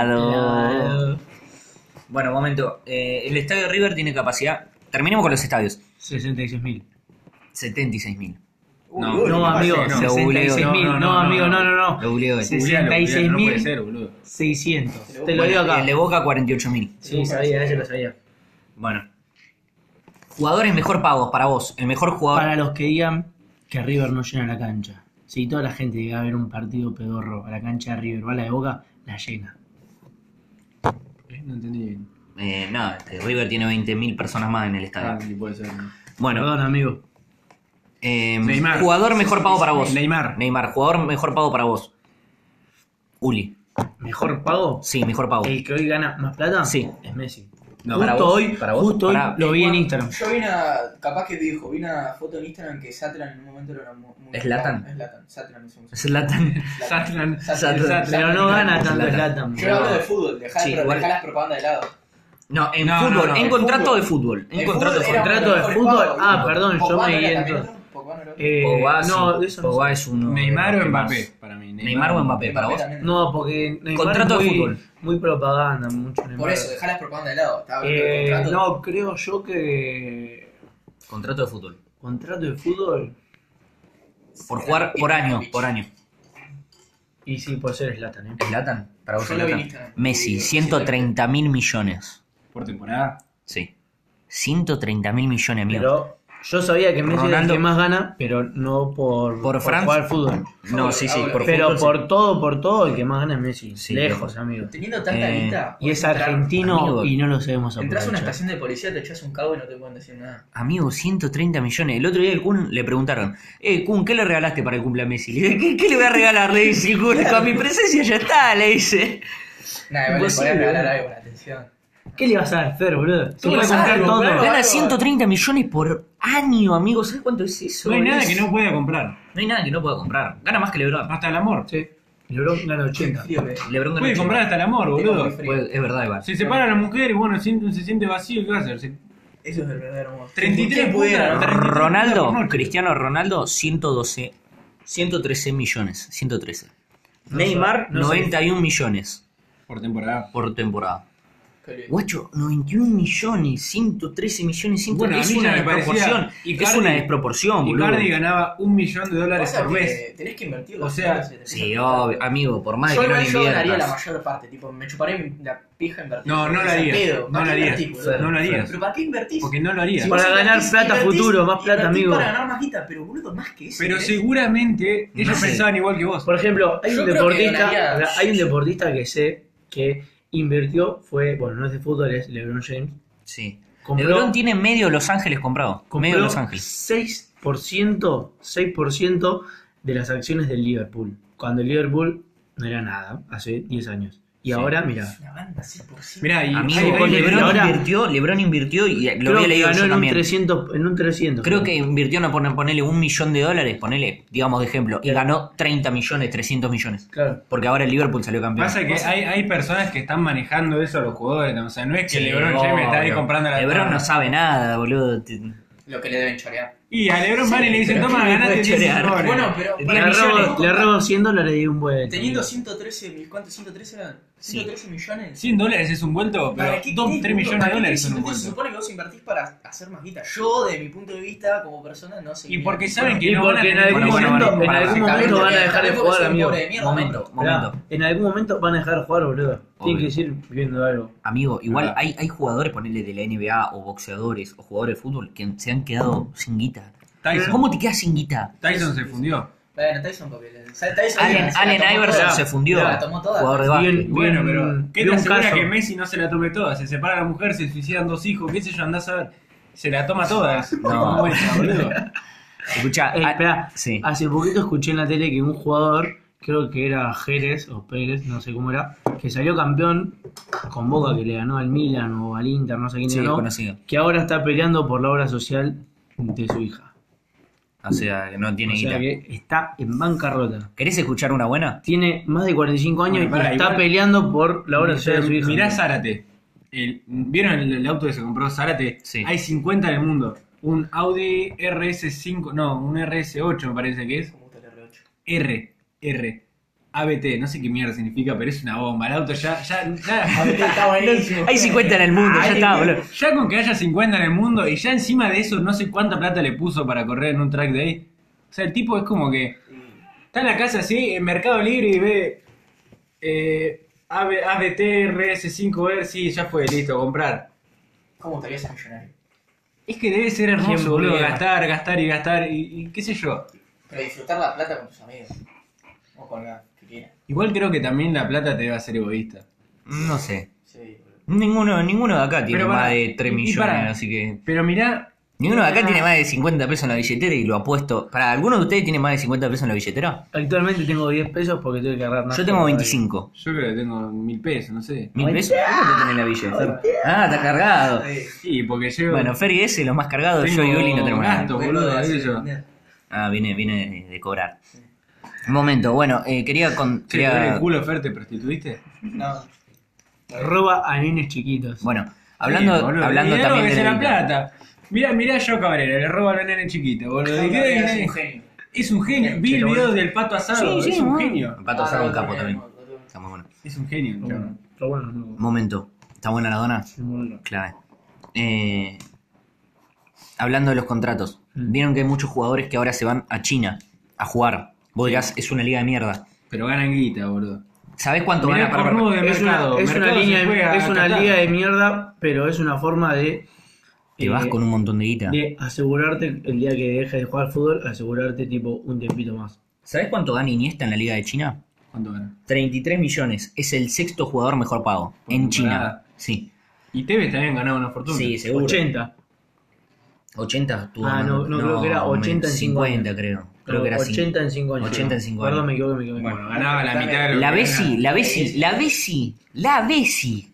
A: Lavado. Bueno, momento. Eh, el estadio River tiene capacidad. Terminemos con los estadios.
C: sesenta y seis mil.
A: setenta y seis mil.
D: Uy,
B: No,
D: uy,
C: No,
D: me
C: amigo,
D: parece que
A: Lo
C: sesenta y seis mil.
B: googleo.
C: No,
B: No, no,
C: amigo,
B: no,
C: no, no,
A: Lo
C: no.
A: googleé hoy.
C: Sí. sesenta y seis
B: No
C: mil.
B: puede ser, boludo.
C: seiscientos.
D: Te lo
C: Te lo digo acá.
A: El de Boca cuarenta y ocho mil.
C: Sí, sabía, ese lo sabía.
A: Bueno. Jugadores mejor pagos para vos. El mejor jugador.
C: Para los que digan que River no llena la cancha. Si toda la gente llega a ver un partido pedorro a la cancha de River, va a la de Boca, la llena.
B: Eh, No entendí bien.
A: Eh, no, este, River tiene veinte mil personas más en el estadio.
B: Ah, sí, puede ser. ¿no?
A: Bueno,
C: Perdón, amigo.
A: eh,
B: Neymar.
A: jugador mejor pago para vos.
B: Neymar.
A: Neymar, jugador mejor pago para vos. Uli.
C: ¿Mejor pago?
A: Sí, mejor pago.
C: El que hoy gana más plata
A: Sí.
C: es Messi.
A: No,
C: justo
A: para vos,
C: hoy,
A: para vos,
C: justo hoy
A: para-
C: lo vi en
D: Cuando-
C: Instagram.
D: Yo vi una, capaz que te dijo, vi una foto en Instagram que Satran en un momento era muy... muy
A: ¿Zlatan?
D: Es Zlatan, Satran es un...
A: Zlatan.
B: Satran.
A: Zlatan.
C: Pero no gana tanto
A: Zlatan.
C: Zlatan.
D: Yo hablo de fútbol, dejá,
A: Sí,
D: dejá
A: igual-
D: las propagandas de lado.
A: No, en
B: No,
A: fútbol,
B: no, no,
A: en
D: en
A: contrato
D: fútbol.
A: de fútbol. En
D: El
A: contrato de
D: fútbol era
A: fútbol.
C: Contrato de
D: mejor
C: fútbol.
D: pago,
C: Ah,
D: ¿no?
C: perdón, yo
D: Pogba
C: me
D: no era
C: guié
D: también
C: entonces.
D: otro, Pogba no era otro.
C: Eh,
A: Pogba,
C: no,
A: sí.
C: de eso no
A: Pogba
C: sé.
A: es uno.
B: Neymar
A: de
B: o
A: los que más-
B: Mbappé, para mí.
A: Neymar o Mbappé, para
D: Mbappé
A: vos.
D: también.
C: No, porque Neymar
A: Contrato
C: es
A: de
C: muy,
A: fútbol.
C: muy propaganda, mucho Neymar.
D: Por eso, dejá las propagandas de lado. Estaba hablando de
C: Eh,
D: contrato.
C: no, creo yo que
A: Contrato de fútbol.
C: contrato de fútbol
A: Por jugar por año, por año.
C: y sí, puede ser Zlatan, ¿eh?
A: ¿Zlatan? Para vos,
D: Yo lo vi en
A: Zlatan.
D: Instagram.
A: Messi, ciento treinta mil millones.
B: Por temporada.
A: Sí. ciento treinta mil millones, amigo.
C: Pero yo sabía que Messi era el
A: Ronaldo-
C: que más gana, pero no por,
A: ¿Por Francia?
C: jugar fútbol.
A: No, sí, sí, por
C: Pero
A: fútbol, sí.
C: por todo, por todo, el que más gana es Messi.
A: Sí,
C: Lejos,
A: loco.
C: amigo.
D: Teniendo tanta
A: Eh,
D: guita,
C: Y es
D: podés entrar-
C: argentino
A: amigo.
C: y no lo sabemos
D: Entras a una
C: aprovechar.
D: estación de policía, te echas un cabo y no te pueden decir nada.
A: Amigo, ciento treinta millones. El otro día el Kun le preguntaron, eh, Kun, ¿qué le regalaste para el cumple a Messi? Le dije, ¿qué, qué le voy a regalar? Le dice, Kun, con mi presencia ya está, le dice.
D: Nada, igual le
C: Imposible,
D: podés regalar
C: boludo.
D: algo con atención.
C: ¿Qué le vas a hacer, boludo? Se
D: ¿Qué
C: puede
D: le
C: comprar
D: salgo,
C: todo.
D: claro?
A: Gana ciento treinta millones por año, amigo. ¿Sabes cuánto es eso?
B: No hay nada
A: Es-
B: que no pueda comprar.
A: No hay nada que no pueda comprar. Gana más que LeBron.
B: Hasta el amor.
C: Sí. LeBron gana ochenta.
D: Frío que-
A: LeBron gana
B: Puede
A: ochenta.
B: comprar hasta el amor,
D: Tengo
B: boludo.
D: muy frío.
A: Puede- Es verdad, igual.
B: Se separa la mujer y bueno, siente- se siente vacío. ¿Qué va a hacer? Se-
D: Eso es el verdadero amor.
B: treinta y tres
D: ¿Quién pudiera,
B: putas,
D: no?
B: treinta y tres
A: Ronaldo,
B: por noche.
A: Cristiano Ronaldo, ciento doce, ciento trece millones. ciento trece. Neymar,
C: no sé.
A: noventa y uno millones
B: Por temporada.
A: por temporada.
D: Qué lindo.
A: Guacho, noventa y uno millones, ciento trece millones, ciento
B: Bueno, a
A: trece.
B: mí
A: Es una
B: ya me parecía-
A: desproporción.
B: Icardi-
A: Es una desproporción, boludo.
B: Icardi ganaba un millón de dólares
D: Pasa
B: por
D: que
B: mes.
D: tenés que invertir.
B: O
D: los
B: sea,
D: dólares, tenés
A: Sí,
D: que
A: obvio,
D: invertir.
A: amigo, por más de
D: Yo
A: que no
D: igual
A: le
D: yo ganaría la
A: inviertas.
D: mayor parte, tipo, me chuparé la pija invertir.
B: No, no
D: porque
B: lo
D: es al
B: harías.
D: pedo.
B: No
D: ¿Para
B: lo
D: qué
B: harías.
D: invertís, boludo?
B: No lo harías.
D: ¿Pero para qué invertís?
B: Porque no lo harías.
D: Si
C: Para
D: vos
C: ganar
D: invertís-
C: plata
D: invertís-
C: futuro, más plata,
D: invertís
C: amigo.
D: para ganar más guita, pero boludo, más que eso.
B: Pero
D: ¿querés?
B: seguramente ellos
A: No sé.
B: pensaban igual que vos.
C: Por ejemplo, hay
D: Yo
C: un
D: creo que
C: deportista,
D: ganaría-
C: hay un deportista que sé que invirtió, fue, bueno, no es de fútbol, es LeBron James.
A: Sí.
C: Compró-
A: LeBron tiene medio Los Ángeles comprado. Medio
C: Compró
A: Los Ángeles.
C: seis por ciento, seis por ciento de las acciones del Liverpool. Cuando el Liverpool no era nada, hace diez años. Y ahora, mira.
D: Una banda así por sí.
B: Mirá, y
A: Amigo,
B: hay- hay-
A: Lebron
C: ahora-
A: invirtió, Lebron invirtió y lo
C: Creo
A: había
C: que
A: leído
C: ganó
A: yo
C: en un,
A: también.
C: trescientos, en un trescientos.
A: Creo que invirtió, no pone- ponele un millón de dólares, ponele, digamos de ejemplo, y ganó treinta millones, trescientos millones.
C: Claro.
A: Porque ahora el Liverpool salió campeón.
B: Pasa que hay, hay personas que están manejando eso a los jugadores. ¿No? O sea, no es que
A: Sí,
B: LeBron James está ahí
A: obvio.
B: comprando la
A: Lebron
B: tabla.
A: no sabe nada, boludo. Te-
D: Lo que le deben chorear.
B: Y a LeBron van y le dicen,
A: pero
B: toma,
A: ¿qué le
B: ganate
A: puede
B: diez
A: chorear?
B: millones.
D: Bueno, pero
A: diez
D: para
C: Le
A: millones.
C: robo, le robo cien dólares y un buen.
D: Teniendo ciento trece mil, ¿cuántos? ¿ciento trece eran?
A: Sí.
D: ¿ciento trece millones?
B: cien dólares es un vuelto, pero
D: ¿Para qué
B: dos,
D: querés,
B: tres
D: boludo?
B: millones
D: ¿Para
B: de
D: qué
B: dólares
D: querés
B: son un
D: invertir? Se
B: vuelto.
D: supone que vos invertís para hacer más guita. Yo, de mi punto de vista, como persona, no sé.
B: Y porque saben que
C: Y
B: no van a
C: porque en
B: tener-
C: algún
A: Bueno, bueno,
C: momento,
A: bueno,
C: en
A: para,
C: algún
A: para,
C: momento
D: para,
C: van a
D: para,
C: dejar de
D: para,
C: jugar,
D: para,
C: amigo.
D: pobre de mierda.
A: Momento,
C: Esperá,
A: momento.
C: en algún momento van a dejar de jugar, boludo. Tienen que
A: Obvio.
C: ir viendo algo.
A: Amigo, igual
B: Ah.
A: hay, hay jugadores, ponele de la N B A o boxeadores o jugadores de fútbol que se han quedado sin guita.
B: Tyson.
A: ¿Cómo te quedas sin guita?
B: Tyson se fundió.
D: Bueno, Tyson, porque le- Tyson
A: Allen,
D: se la
A: Allen
D: tomó
A: Iverson
D: toda.
A: se fundió.
D: Se la tomó toda.
A: Jugador de
C: Bien,
A: básquet.
C: bien.
B: Bueno, pero ¿qué
C: vi
B: te
C: un
B: asegura
C: caso.
B: que Messi no se la tome toda? Se separa la mujer, se suicidan dos hijos, qué sé yo, andás a ver. Se la toma todas.
A: No.
B: ¿Cómo es, boludo?
A: Escuchá,
C: Eh,
A: ah,
C: espera,
A: sí.
C: hace poquito escuché en la tele que un jugador, creo que era Jerez o Pérez, no sé cómo era, que salió campeón con Boca, que le ganó al Milan o al Inter, no sé quién
A: Sí,
C: le ganó,
A: conocido.
C: que ahora está peleando por la obra social de su hija.
A: O sea, que no tiene
C: O sea
A: guita.
C: que está en bancarrota.
A: ¿Querés escuchar una buena?
C: Tiene más de cuarenta y cinco años
B: Bueno, pará,
C: y está
B: igual-
C: peleando por la obra social de su hija.
B: Mirá Zárate. El- ¿Vieron el, el auto que se compró Zárate?
A: Sí.
B: Hay cincuenta en el mundo. Un Audi R S cinco, no, un R S ocho me parece que es.
D: Me gusta el R ocho.
B: R, R, A B T, no sé qué mierda significa, pero es una bomba. El auto ya, ya, ya.
D: Está buenísimo.
A: Hay cincuenta en el mundo, ya
B: Ay,
A: está, boludo.
B: Ya con que haya cincuenta en el mundo y ya encima de eso no sé cuánta plata le puso para correr en un track day. O sea, el tipo es como que está en la casa así, en Mercado Libre y ve eh, A B T R S cinco R, sí, ya fue, listo, comprar.
D: ¿Cómo estaría ese millonario?
B: Es que debe ser
C: ¿Quién
B: hermoso, boludo,
C: pudiera?
B: gastar, gastar y gastar y, y qué sé yo.
D: Pero disfrutar la plata con tus amigos. O con la que quieras.
B: Igual creo que también la plata te va a hacer egoísta.
A: No sé.
D: Sí, boludo.
A: Ninguno, ninguno de acá tiene
B: Pero
A: más
B: pará,
A: de tres
B: y- y
A: millones,
B: pará.
A: así que...
B: Pero mirá,
A: Ninguno de acá tiene más de cincuenta pesos en la billetera y lo apuesto. ¿Para alguno de ustedes tiene más de cincuenta pesos en la billetera?
C: Actualmente tengo diez pesos porque tengo que agarrar nada.
A: Yo tengo veinticinco.
B: yo creo que tengo mil pesos, no sé.
A: ¿Mil pesos? ¿Cómo te tenés en la billetera? Ah, está cargado.
B: Sí, porque llevo...
A: Bueno, Fer y ese, los más cargados, yo y
B: Tengo
A: Uli no tenemos nada.
B: gasto, boludo,
D: Vengo de
B: eso.
D: hacer-
A: Ah, viene, viene de, de cobrar. Un momento, bueno, eh, quería... Con,
B: Che, ¿por
A: quería
B: el culo, Fer, te prostituiste?
D: No.
C: Roba a nenes chiquitos.
A: bueno, hablando,
B: Sí, boludo,
A: hablando
B: dinero
A: también
B: que
A: de
B: se la
A: guita.
B: plata. Mirá, mirá a Joe Cabrera, le roba a los nenes chiquitos, boludo. ¿Y qué
D: Es
B: es?
D: un genio.
B: Es un genio. Vi el
C: Pero
B: video
C: bueno.
B: del pato asado,
A: Sí, sí,
B: es un
A: bueno.
B: genio.
A: El pato asado un capo también.
D: no, no, no.
A: Está muy bueno.
B: Es un genio,
C: Pero
B: chabón.
C: bueno, pero bueno, no.
A: Momento. ¿Está buena la dona? Clave. Eh, hablando de los contratos.
C: Mm.
A: Vieron que hay muchos jugadores que ahora se van a China a jugar. Vos dirás, es una liga de mierda.
B: Pero ganan guita, boludo.
A: ¿Sabés cuánto
B: Mirá
A: gana
B: el
A: para
B: cornudo de
C: Es una,
B: mercado.
C: es una
B: Mercado
C: línea
B: se
C: de,
B: juega
C: es
B: a
C: una
B: Qatar.
C: liga de mierda, pero es una forma de,
A: Te
C: eh,
A: vas con un montón de guita.
C: de asegurarte el día que dejes de jugar al fútbol, asegurarte tipo un tiempito más.
A: ¿Sabés cuánto gana Iniesta en la liga de China?
B: ¿Cuánto gana?
A: treinta y tres millones. Es el sexto jugador mejor pago.
B: Por
A: En
B: temporada.
A: China. Sí.
B: Y Tevez también ganaba una fortuna.
A: Sí, seguro.
C: ochenta.
A: ochenta estuvo
C: Ah, no,
A: ganando.
C: no, creo que era ochenta en cinco
A: cincuenta,
C: años.
A: creo. Creo que era
C: ochenta en cinco años.
A: ochenta en cinco
C: Perdón,
A: años.
C: me equivoqué, me equivoqué.
B: Bueno, ganaba la mitad de lo
A: La
B: que
A: Bessi,
B: gana.
A: la Bessi, la Bessi, la Bessi.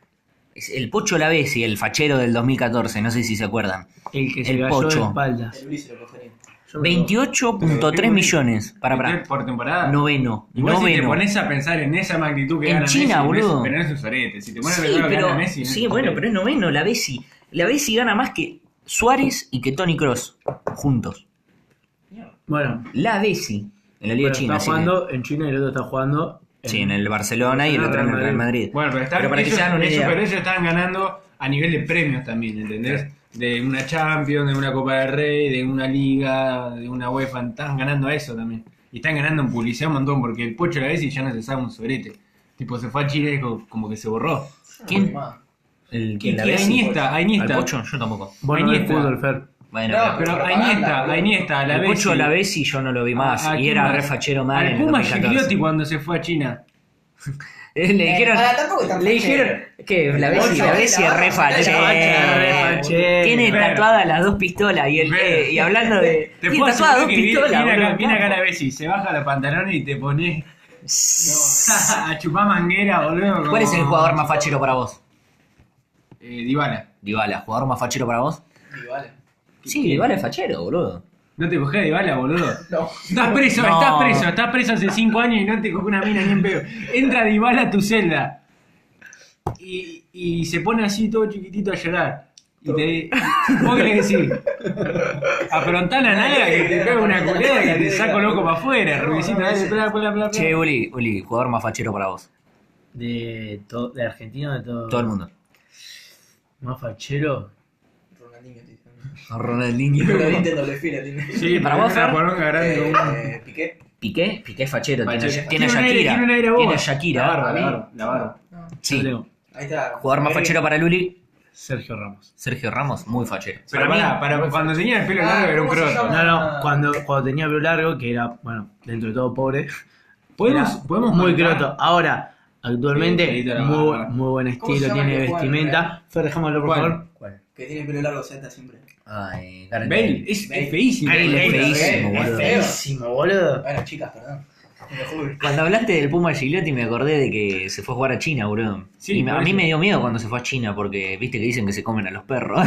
A: Es el Pocho La Bessi, el fachero del dos mil catorce, no sé si se acuerdan.
C: El que se
A: el
C: cayó
A: Pocho.
C: de espaldas.
D: El Luis se lo cogería.
C: Yo me
A: veintiocho punto tres millones. Para, para.
B: Por temporada.
A: Noveno.
B: Igual si te
A: Noveno.
B: pones a pensar en esa magnitud que
A: En
B: gana
A: China,
B: Messi,
A: boludo.
B: Messi, pero no es un sorete. Si te pones a
A: Sí,
B: pensar lo que
A: pero,
B: gana Messi, no es
A: sí
B: un
A: bueno,
B: sorete.
A: pero es noveno, la Bessi. La Bessi gana más que Suárez y que Toni Kroos juntos.
C: Bueno,
A: La Bessi. En la Liga
C: bueno,
A: China.
C: está
A: así que-
C: jugando en China y el otro está jugando
A: sí, en el Barcelona y el otro en el Real Madrid.
B: Bueno, pero, están,
A: Pero para que
B: ellos,
A: se hagan una
B: ellos-
A: idea.
B: pero ellos están ganando a nivel de premios también, ¿entendés? De una Champions, de una Copa del Rey, de una Liga, de una UEFA, están ganando a eso también. Y están ganando en publicidad un montón, porque el Pocho la vez y ya no se sabe un sobrete. Tipo, se fue a Chile y co- como que se borró.
A: ¿Quién?
D: No,
A: El,
B: ¿Quién?
A: la
B: A
A: Bessi.
B: Iniesta, a Iniesta.
A: ¿Al Pocho? Yo tampoco.
C: Bueno, no es
B: Iniesta.
C: fútbol, Fer.
A: Bueno,
D: No,
A: pero-
B: Pero a
D: propaganda,
B: Iniesta,
D: boludo.
B: a Iniesta, a la
A: el
B: Bessi.
A: Pocho La Bessi yo no lo vi más.
B: ¿A
A: y
B: quién
A: era
B: más?
A: re fachero mal. en
B: Al
A: el
B: Puma
A: dos mil catorce.
B: Gigliotti cuando se fue a China.
A: Eh, Le dijeron,
D: para tampoco es tan
A: le
D: fachero.
A: dijeron que la Bessi,
D: Pocho,
A: la Bessi es
D: la
A: re
D: Bessi, la
C: Bessi, re
A: fachera.
C: fachera.
A: Tiene
B: Pero-
A: tatuadas las dos pistolas y el
B: Pero-
A: eh, y hablando de
B: Te
A: tiene
B: puedo
A: tatuadas
B: asegurar
A: dos
B: que viene,
A: pistolas.
B: viene acá,
A: boludo.
B: viene acá la Bessi, se baja los pantalones y te pone A chupar manguera, boludo.
A: ¿Cuál es el jugador más fachero para vos?
B: Eh, Dybala.
A: Dybala, ¿jugador más fachero para vos?
D: Y vale.
A: Sí, Dybala es fachero, boludo.
B: No te coges a Dybala, boludo.
D: No.
B: Estás preso,
A: No.
B: estás preso, estás preso hace cinco años y no te coges una mina ni en pedo. Entra Dybala a tu celda y, y se pone así todo chiquitito a llorar. Y te. ¿Vos qué le decís? Aprontá la nalga que te pega una culera que te saco loco para afuera. Rubicito, dale, bla, bla, bla, bla.
A: Che, Uli, Uli, jugador más fachero para vos.
C: De, to- de Argentina, de todo.
A: Todo el mundo.
C: Más fachero.
D: Ronaldinho, te dicen.
A: Ronaldinho.
D: Pero Nintendo le fila, tiene.
B: Sí,
A: Para
B: para
A: vos,
B: vos, una
A: Fer.
B: poronga grande. un-
D: Eh, Piqué.
A: Piqué, Piqué es fachero, tiene,
B: Fachero.
A: tiene a
B: Tiene un aire-
A: Shakira.
B: tiene un aire a vos.
A: Tiene a
B: La
A: Shakira.
B: barba, la barba, la barba.
D: No.
A: Sí.
C: Yo tengo
D: Ahí está.
A: Jugador más fachero para Luli,
C: Sergio Ramos.
A: Sergio Ramos, muy fachero.
B: Pero
A: Para
B: para, para cuando tenía el pelo largo era un
D: ¿cómo se
B: croto.
D: llama?
C: No, no, cuando, cuando tenía pelo largo, que era, bueno, dentro de todo pobre.
B: ¿Podemos,
C: era
B: podemos
C: muy
B: contar?
C: croto. Ahora, actualmente,
B: Sí, pelito a la
C: muy,
B: barba.
C: muy buen
D: ¿Cómo se
C: estilo,
D: llama
C: tiene
D: el que juega en
C: vestimenta. Fer, dejámoslo por
B: ¿Cuál?
C: favor.
A: ¿Cuál?
D: Que tiene pelo largo Z siempre.
A: Ay, Gareth
B: Bale, es,
D: Bale.
B: es feísimo.
C: Bale,
B: Bale,
C: Bale,
A: feísimo,
D: Bale,
A: boludo.
D: es feo.
C: Feísimo, boludo.
D: Bueno, chicas, perdón. Me lo juro.
A: Cuando hablaste del Puma Gigliotti me acordé de que se fue a jugar a China, boludo.
B: Sí,
A: y me- a
B: por
A: mí
B: eso.
A: me dio miedo cuando se fue a China porque viste que dicen que se comen a los perros.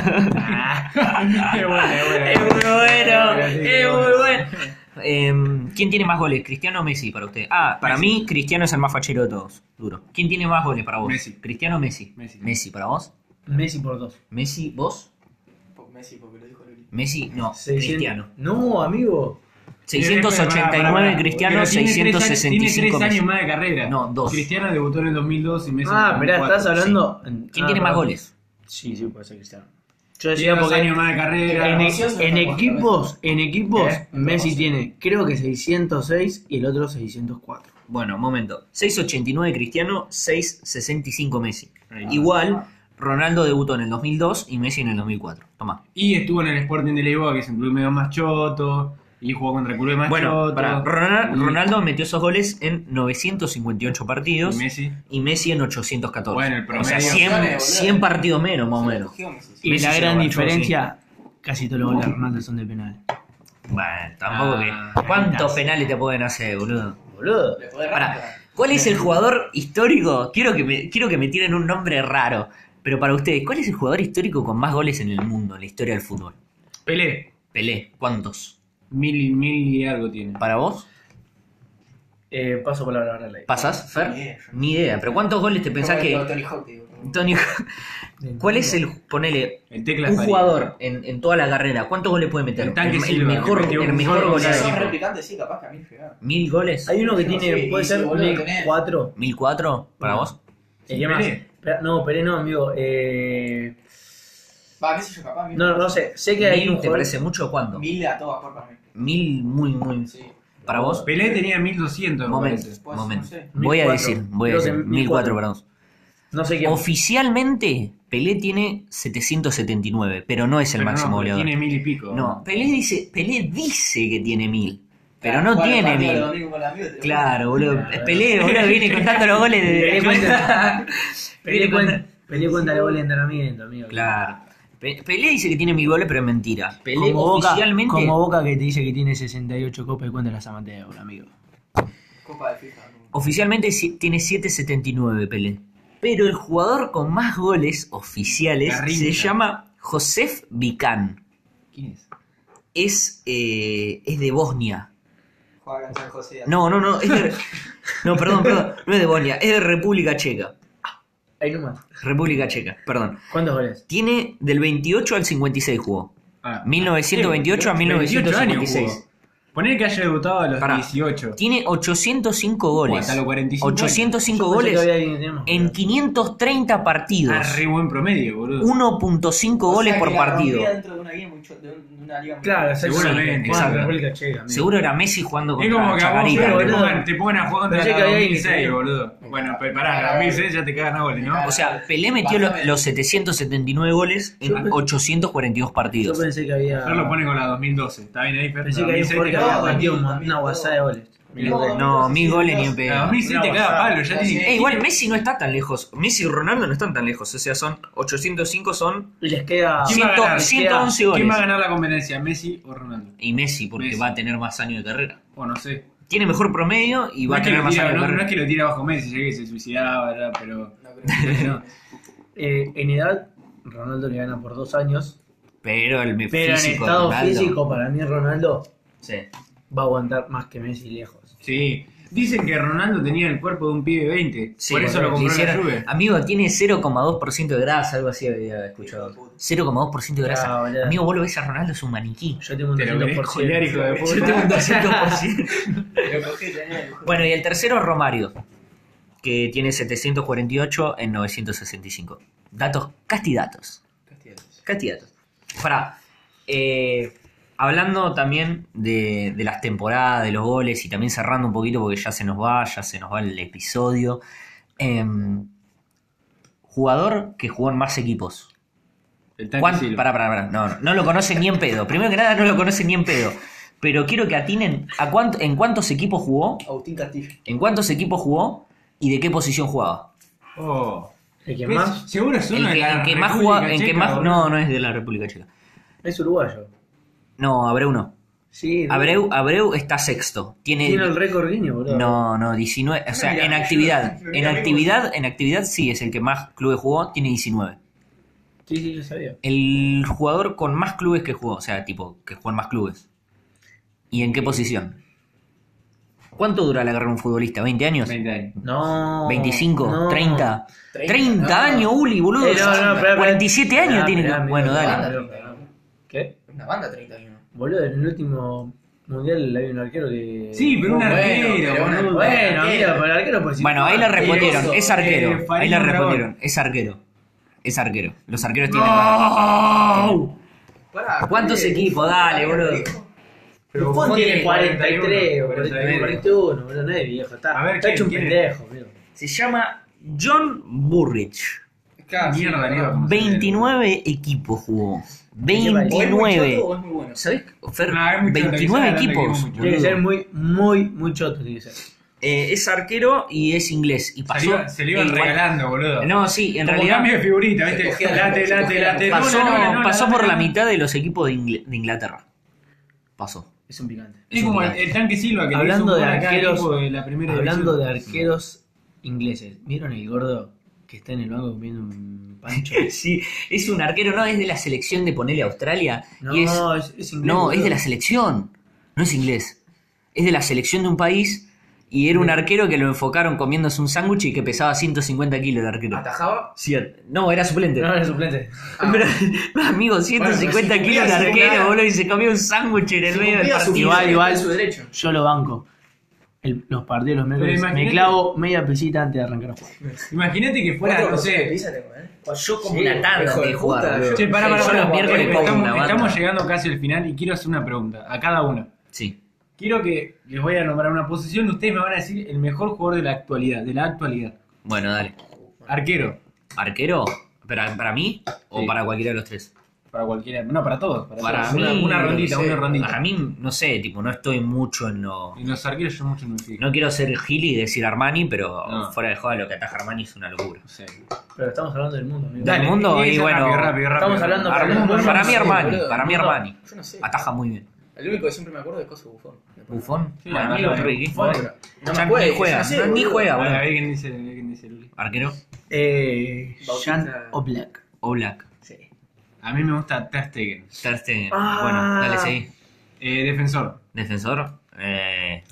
B: Qué bueno, qué
A: Es muy bueno,
B: Sí,
A: es muy bueno. Eh, ¿Quién tiene más goles, Cristiano o Messi para usted? Ah, para
B: Messi.
A: mí Cristiano es el más fachero de todos, duro. ¿Quién tiene más goles para vos?
B: Messi.
A: ¿Cristiano o Messi?
B: Messi.
A: Messi, ¿para vos?
C: Messi por dos.
A: Messi, ¿vos?
D: Por Messi, porque lo dijo Luli.
A: Messi, no,
C: seiscientos.
A: Cristiano.
C: No, amigo.
A: seiscientos ochenta y nueve Cristiano,
B: Pero tiene tres
A: seiscientos
B: años-
A: sesenta y cinco
B: Tiene tres
A: Messi.
B: años más de carrera.
A: No, dos.
B: Cristiano debutó en el dos mil dos y Messi en
C: Ah,
B: el
C: mirá,
B: dos mil cuatro.
C: estás hablando.
A: ¿Quién
C: Ah,
A: tiene más
C: perdón.
A: goles?
C: Sí, sí, puede ser Cristiano. Yo
B: Tiene
C: decía
B: dos
C: porque
B: años más de carrera.
C: en,
D: Gracioso,
C: en
D: no,
C: equipos, en equipos,
B: ¿Eh?
C: Messi tiene, creo que seiscientos seis y el otro seiscientos cuatro.
A: Bueno, momento. seiscientos ochenta y nueve Cristiano, seiscientos sesenta y cinco Messi.
B: Ahí.
A: Igual, Ronaldo debutó en el dos mil dos y Messi en el dos mil cuatro. Toma.
B: Y estuvo en el Sporting de Lisboa, que es un club medio más choto. Y jugó contra el club más
A: Bueno,
B: choto.
A: para Ronald-
B: Y-
A: Ronaldo metió esos goles en novecientos cincuenta y ocho partidos
B: y Messi.
A: y Messi en ochocientos catorce.
B: Bueno, el
A: o sea,
B: promedio-
A: cien, cien partidos menos, más o
D: Se lo
A: menos.
D: cogió Messi.
C: Y
A: Messi
C: la
A: se
C: gran
A: lo agachó,
C: diferencia, casi todos los goles de Ronaldo son de penal.
A: Bueno, tampoco
B: Ah,
A: que. ¿Cuántos
C: ventas.
A: penales te pueden hacer, boludo?
C: Boludo.
D: Le podés
A: Pará,
D: arrancar.
A: ¿cuál es el jugador histórico? Quiero que me, quiero que me tiren un nombre raro. Pero para ustedes, ¿cuál es el jugador histórico con más goles en el mundo, en la historia del fútbol?
B: Pelé.
A: Pelé, ¿cuántos?
B: Mil, mil y algo tiene.
A: ¿Para vos?
C: Eh, paso por la palabra a la ley.
A: ¿Pasás, Fer?
D: Ni idea, yo no-
A: Ni idea. ¿Pero cuántos goles te pensás
D: Como
A: que...
D: el Tony Hawk, digo.
A: Tony, ¿cuál es el... Ponele...
B: El Teclas
A: Un
B: Farías.
A: jugador en, en toda la carrera, ¿cuántos goles puede meter?
B: El Tanque
A: el,
B: Silva,
A: mejor,
B: que metió
A: el
B: un
A: mejor
B: gol con
A: goleador.
D: Si
B: la-
D: sos replicante, sí, capaz que a mí llegaba.
A: ¿Mil goles?
C: Hay uno que
D: Sí,
C: tiene,
D: sí,
C: puede
D: sí,
C: ser
D: boludo,
C: mil
D: tenés.
C: cuatro.
A: ¿Mil cuatro? ¿Para vos?
C: ¿Y qué más?
B: Pelé.
C: Pero- No, Pelé no, amigo. Eh...
D: Va, qué sé yo, capaz. mil-
C: No, no sé. Sé que hay
A: ¿Mil
C: un
A: te
C: jugador-
A: parece mucho o cuánto?
D: Mil a todo vapor para mí.
A: Mil, muy, muy...
D: Sí.
A: ¿Para vos?
B: Pelé tenía mil doscientos. me
A: Momento,
B: parece.
D: Pues,
A: momento.
D: no sé.
A: Voy a
C: mil cuatro.
A: decir, voy a
C: Creo que
A: decir,
C: mil
A: mil cuatro
C: cuatro.
A: para vos.
C: No sé quién.
A: Oficialmente, Pelé tiene setecientos setenta y nueve, pero no es el
B: Pero
A: máximo
B: no,
A: goleador.
B: Tiene mil y pico.
A: No, Pelé dice, Pelé dice que tiene mil, pero
D: Claro,
A: no
D: jugar el
A: tiene
D: partido de
A: mil.
D: domingo con el amigo, te lo-
A: Claro, boludo.
C: Claro.
A: Pelé, boludo, viene contando los goles de...
C: Pelé cuenta- Pelé
A: Viene
C: cuenta,
A: contando-
C: Pelé cuenta el gol de entrenamiento, amigo.
A: Claro. Pe- Pelé dice que tiene mil goles, pero es mentira. Pelé
C: Como Boca,
A: oficialmente...
C: como Boca que te dice que tiene sesenta y ocho copas y cuenta las amateur, amigo.
D: Copa de FIFA. ¿no?
A: Oficialmente si- tiene setecientos setenta y nueve Pelé. Pero el jugador con más goles oficiales
B: Garrincha.
A: se llama Josef Vican.
B: ¿Quién es?
A: Es, eh, es de Bosnia.
D: Juega en San José.
A: No, no, no. Es de... No, perdón, perdón. No es de Bosnia, es de República Checa.
C: Ahí nomás.
A: República Checa, perdón.
C: ¿Cuántos goles?
A: Tiene del veintiocho al cincuenta y seis jugó.
B: Ah,
A: mil novecientos veintiocho a mil novecientos cincuenta y seis.
B: veintiocho años jugó. Poner que haya debutado a los
A: Pará.
B: dieciocho.
A: Tiene ochocientos cinco goles.
B: Hasta los cuarenta y cinco
A: ochocientos cinco
C: Yo pensé que
A: goles
C: había alguien que tenía más.
A: en quinientos treinta partidos.
B: Ah, re buen promedio, boludo.
A: uno punto cinco
D: O
A: goles
D: sea,
A: por
D: que la
A: partido.
D: rompía dentro de una liga muy cho- de un- de una liga muy-
C: Claro,
B: Seguramente,
C: Juega en
A: exacto.
C: República Checa, amigo.
A: Seguro era Messi jugando
B: Es
A: contra
B: como que a vos
A: Chacarita.
B: Fer, te,
C: boludo.
B: pongan, te pongan a jugar contra
C: Pensé
B: la
C: que había alguien que
B: dos mil seis,
C: tenía.
B: boludo. Bueno, pero pará, la dos mil seis ya te cagan a goles, ¿no?
A: O sea, Pelé metió lo- los setecientos setenta y nueve goles en
C: Yo pe-
A: ochocientos cuarenta y dos
C: Yo
A: partidos.
C: pensé que había.
B: Fer lo pone con la dos mil doce. ¿Está bien ahí, Fer?
C: Pensé
B: La
C: que había un
B: dos mil seis te
C: jugador que
B: caga
C: había
B: a
C: metido
B: palo.
C: una, una guasada de goles. Mirá
D: No,
C: que-
A: No, mil goles ni en
B: La
A: pedo.
B: dos mil seis te
C: Una
B: caga a
C: guasada.
B: palo. Ya
D: Sí.
B: tiene.
A: Eh, igual Messi no está tan lejos. Messi y Ronaldo no están tan lejos. O sea, son ochocientos cinco son
C: Y les queda.
B: ¿Quién va a ganar?
A: ciento once
B: ¿Quién
A: goles.
B: va a ganar la competencia? ¿Messi o Ronaldo?
A: Y Messi, porque
B: Messi.
A: va a tener más años de carrera.
B: O no sé.
A: tiene mejor promedio y
B: No
A: va a
B: es, que
A: tener
B: lo
A: más
B: tira,
A: años de
B: no,
A: carrera.
B: no es que lo tira bajo Messi, ya que se suicidaba, ¿verdad? Pero
D: No creo que
C: No. Eh, en edad, Ronaldo le gana por dos años.
A: Pero el
C: Pero en
A: físico de
C: estado
A: Ronaldo-
C: físico, para mí Ronaldo
A: Sí.
C: va a aguantar más que Messi lejos.
B: sí. Dicen que Ronaldo tenía el cuerpo de un pibe veinte.
A: Sí,
B: por eso
A: le
B: lo compró
A: hicieron-
B: la Juve.
A: Amigo, tiene cero coma dos por ciento de grasa, algo así había escuchado. cero coma dos por ciento de grasa.
C: Ah, boludo.
A: Amigo, vos lo ves a Ronaldo, es un maniquí.
C: Yo tengo un
B: Te lo querés
C: doscientos por
B: colear,
C: ciento.
B: hijo de puta.
A: Yo tengo un doscientos por ciento.
D: Lo cogí, tenía el juego.
A: Bueno, y el tercero es Romario, que tiene setecientos cuarenta y ocho en novecientos sesenta y cinco. Datos, castidatos.
D: Castigados.
A: Castidatos. Para, eh, hablando también de, de las temporadas, de los goles y también cerrando un poquito porque ya se nos va, ya se nos va el episodio. Em, jugador que jugó en más equipos.
B: El tanque
A: ¿Cuán-
B: Silva.
A: Pará, pará, pará. No, no, no lo conocen ni en pedo. Primero que nada, no lo conocen ni en pedo. Pero quiero que atinen a cuánto, en cuántos equipos jugó,
D: Agustín Castillo.
A: en cuántos equipos jugó y de qué posición jugaba.
B: Oh.
C: El que
B: ¿Qué
C: más
B: es? Seguro es
A: El
B: uno de
A: que,
B: la
A: el que más
B: República
A: jugaba, en que
B: Checa,
A: más,
B: boludo.
A: no, no es de la República Checa.
C: es uruguayo.
A: No, Abreu no.
C: Sí,
A: Abreu, Abreu está sexto. Tiene,
C: tiene el récord Guinness, boludo.
A: no, no, diecinueve. O sea,
D: Mira,
A: en
D: yo-
A: actividad,
D: mira,
A: en
D: amigo.
A: actividad, en actividad sí es el que más clubes jugó, tiene diecinueve.
C: Sí, sí, yo sabía.
A: El jugador con más clubes que jugó, o sea, tipo, que jugó en más clubes. ¿Y en qué posición? ¿Cuánto dura la carrera de un futbolista? ¿veinte años?
B: veinte años.
C: No.
A: ¿veinticinco?
C: no.
A: ¿treinta?
D: treinta,
A: treinta
D: no.
A: años, Uli, boludo.
C: Eh, no, no, espera, espera.
A: cuarenta y siete años
C: Esperá,
A: tiene.
C: esperá,
A: Bueno,
C: mirá,
A: dale.
C: mirá. ¿Qué?
D: Una banda treinta años.
C: Boludo, en el último mundial había un arquero que.
B: Sí, pero un
D: Bueno,
B: arquero,
D: pero una-
B: boludo.
C: Bueno, amigo, pero el arquero por si.
A: Bueno, ahí le respondieron,
D: eso,
A: es arquero.
B: eh,
A: Ahí le
B: Farid
A: respondieron, es arquero. Es arquero. Los arqueros tienen.
C: ¡No!
D: Pará,
A: ¿Cuántos
D: ¿qué?
A: equipos? Dale, boludo.
B: Pero
C: Buffon
B: Buffon
C: tiene
B: tiene
C: cuarenta y tres,
B: cuarenta y uno,
C: cuarenta y uno, boludo, no es viejo. Está,
B: A ver,
C: está
B: ¿quién-
C: hecho un
B: quién es?
C: pendejo, amigo.
A: Se llama John Burrich.
D: Claro, sí,
B: Mierda,
D: no,
B: Leo.
D: no.
A: veintinueve equipos jugó.
D: ¿O es muy
A: veintinueve.
D: choto o es muy bueno?
A: ¿Sabés? Fer,
B: No, es muy choto,
A: veintinueve
B: que sea
A: equipos.
B: grande, que es muy choto.
C: Tiene que ser
A: boludo.
C: muy, muy, muy choto, tiene que ser.
A: Eh, es arquero y es inglés. Y
B: Se
A: pasó.
B: le iba- se le iban
A: eh,
B: regalando, boludo.
A: No, sí, en
B: Como
A: realidad.
B: cambio de figurita, ¿viste?
D: Se cogía la-
B: Late,
D: se
B: late,
D: cogía la-
B: late.
A: Pasó,
B: No, no, no,
A: pasó
B: no,
A: por
B: no,
A: la
B: no.
A: mitad de los equipos de, Ingl- de Inglaterra. Pasó.
C: Es un picante.
B: Es como el, el tanque Silva que
C: Hablando
B: le hizo un
C: de
B: gol a cada
C: arqueros-
B: equipo de la primera
C: Hablando de
B: división.
C: arqueros ingleses, ¿vieron el gordo que está en el banco comiendo un pancho?
A: Sí, es un arquero, no es de la selección de ponerle Australia.
C: No,
A: y es,
C: es, es inglés.
A: no, es
C: boludo.
A: de la selección. No es inglés. Es de la selección de un país. Y era un arquero que lo enfocaron comiéndose un sándwich y que pesaba ciento cincuenta kilos el arquero.
D: ¿Atajaba?
A: Sí, no, era suplente.
C: No, era suplente.
D: Ah,
A: Pero, amigo, ciento cincuenta
D: Bueno, pero si
A: kilos de
D: cumplía su-
A: arquero, boludo, y se comió un sándwich en el
D: Si
A: medio del
D: cumplía su-
A: partido.
C: Igual, igual.
D: su derecho.
C: Yo lo banco. El- los partidos los miércoles
B: Pero
C: me
B: imagínate-
C: clavo media pesita antes de arrancar a jugar.
B: Imagínate que fuera,
D: Cuatro
B: no
D: porciones de
B: sé.
D: pizza tengo, ¿eh?
A: Yo como
C: Sí,
A: una tanda
D: hijo de
A: de jugar,
D: puta,
A: boludo.
D: yo-
B: Che, pará,
A: Yo
B: pará,
A: los
B: pará,
A: miércoles
B: estamos,
A: como una banda.
B: estamos llegando casi al final y quiero hacer una pregunta a cada uno.
A: Sí.
B: Quiero que les voy a nombrar una posición y ustedes me van a decir el mejor jugador de la actualidad, de la actualidad.
A: Bueno, dale.
B: Arquero,
A: ¿Arquero? ¿Para, para mí o
B: Sí.
A: para cualquiera de los tres?
B: para cualquiera, no, para todos. Para,
A: Para
B: todos.
A: mí,
B: una, una rondita,
D: no sé,
B: una rondita.
A: Para mí, no sé, tipo, no estoy mucho en lo...
B: En los arqueros yo mucho no me fijo.
A: No quiero ser Gili y decir Armani, pero
B: No.
A: fuera de joda lo que ataja Armani es una locura.
B: No sé.
C: Pero estamos hablando del mundo, amigo.
A: Dale. mundo, y
B: esa
A: bueno,
B: rápido, rápido, rápido.
C: estamos hablando
A: Ar-
C: para el mundo,
A: para
C: no
A: mí
C: sé,
A: Armani,
D: boludo.
A: para mí
C: No,
A: Armani.
D: Yo no sé.
A: Ataja muy bien.
D: El único que siempre me acuerdo es Coso Bufón.
A: Bufón,
B: Sí,
A: bueno,
B: amigo,
A: amigo, Ricky.
C: Bufón.
D: No
A: Ya
D: me acuerdo.
A: ni juega,
D: yo sé,
A: no, ni
D: boludo.
A: juega,
B: A ver,
A: bueno.
B: a ver quién dice, quién dice Luli.
A: Arquero
C: Eh,
D: Bautista.
C: Jan Oblak.
A: o Black.
D: Sí.
B: A mí me gusta Ter Stegen.
A: Ter Stegen.
C: Ah.
A: Bueno, dale, seguí.
B: Eh, defensor.
A: Defensor. Eh,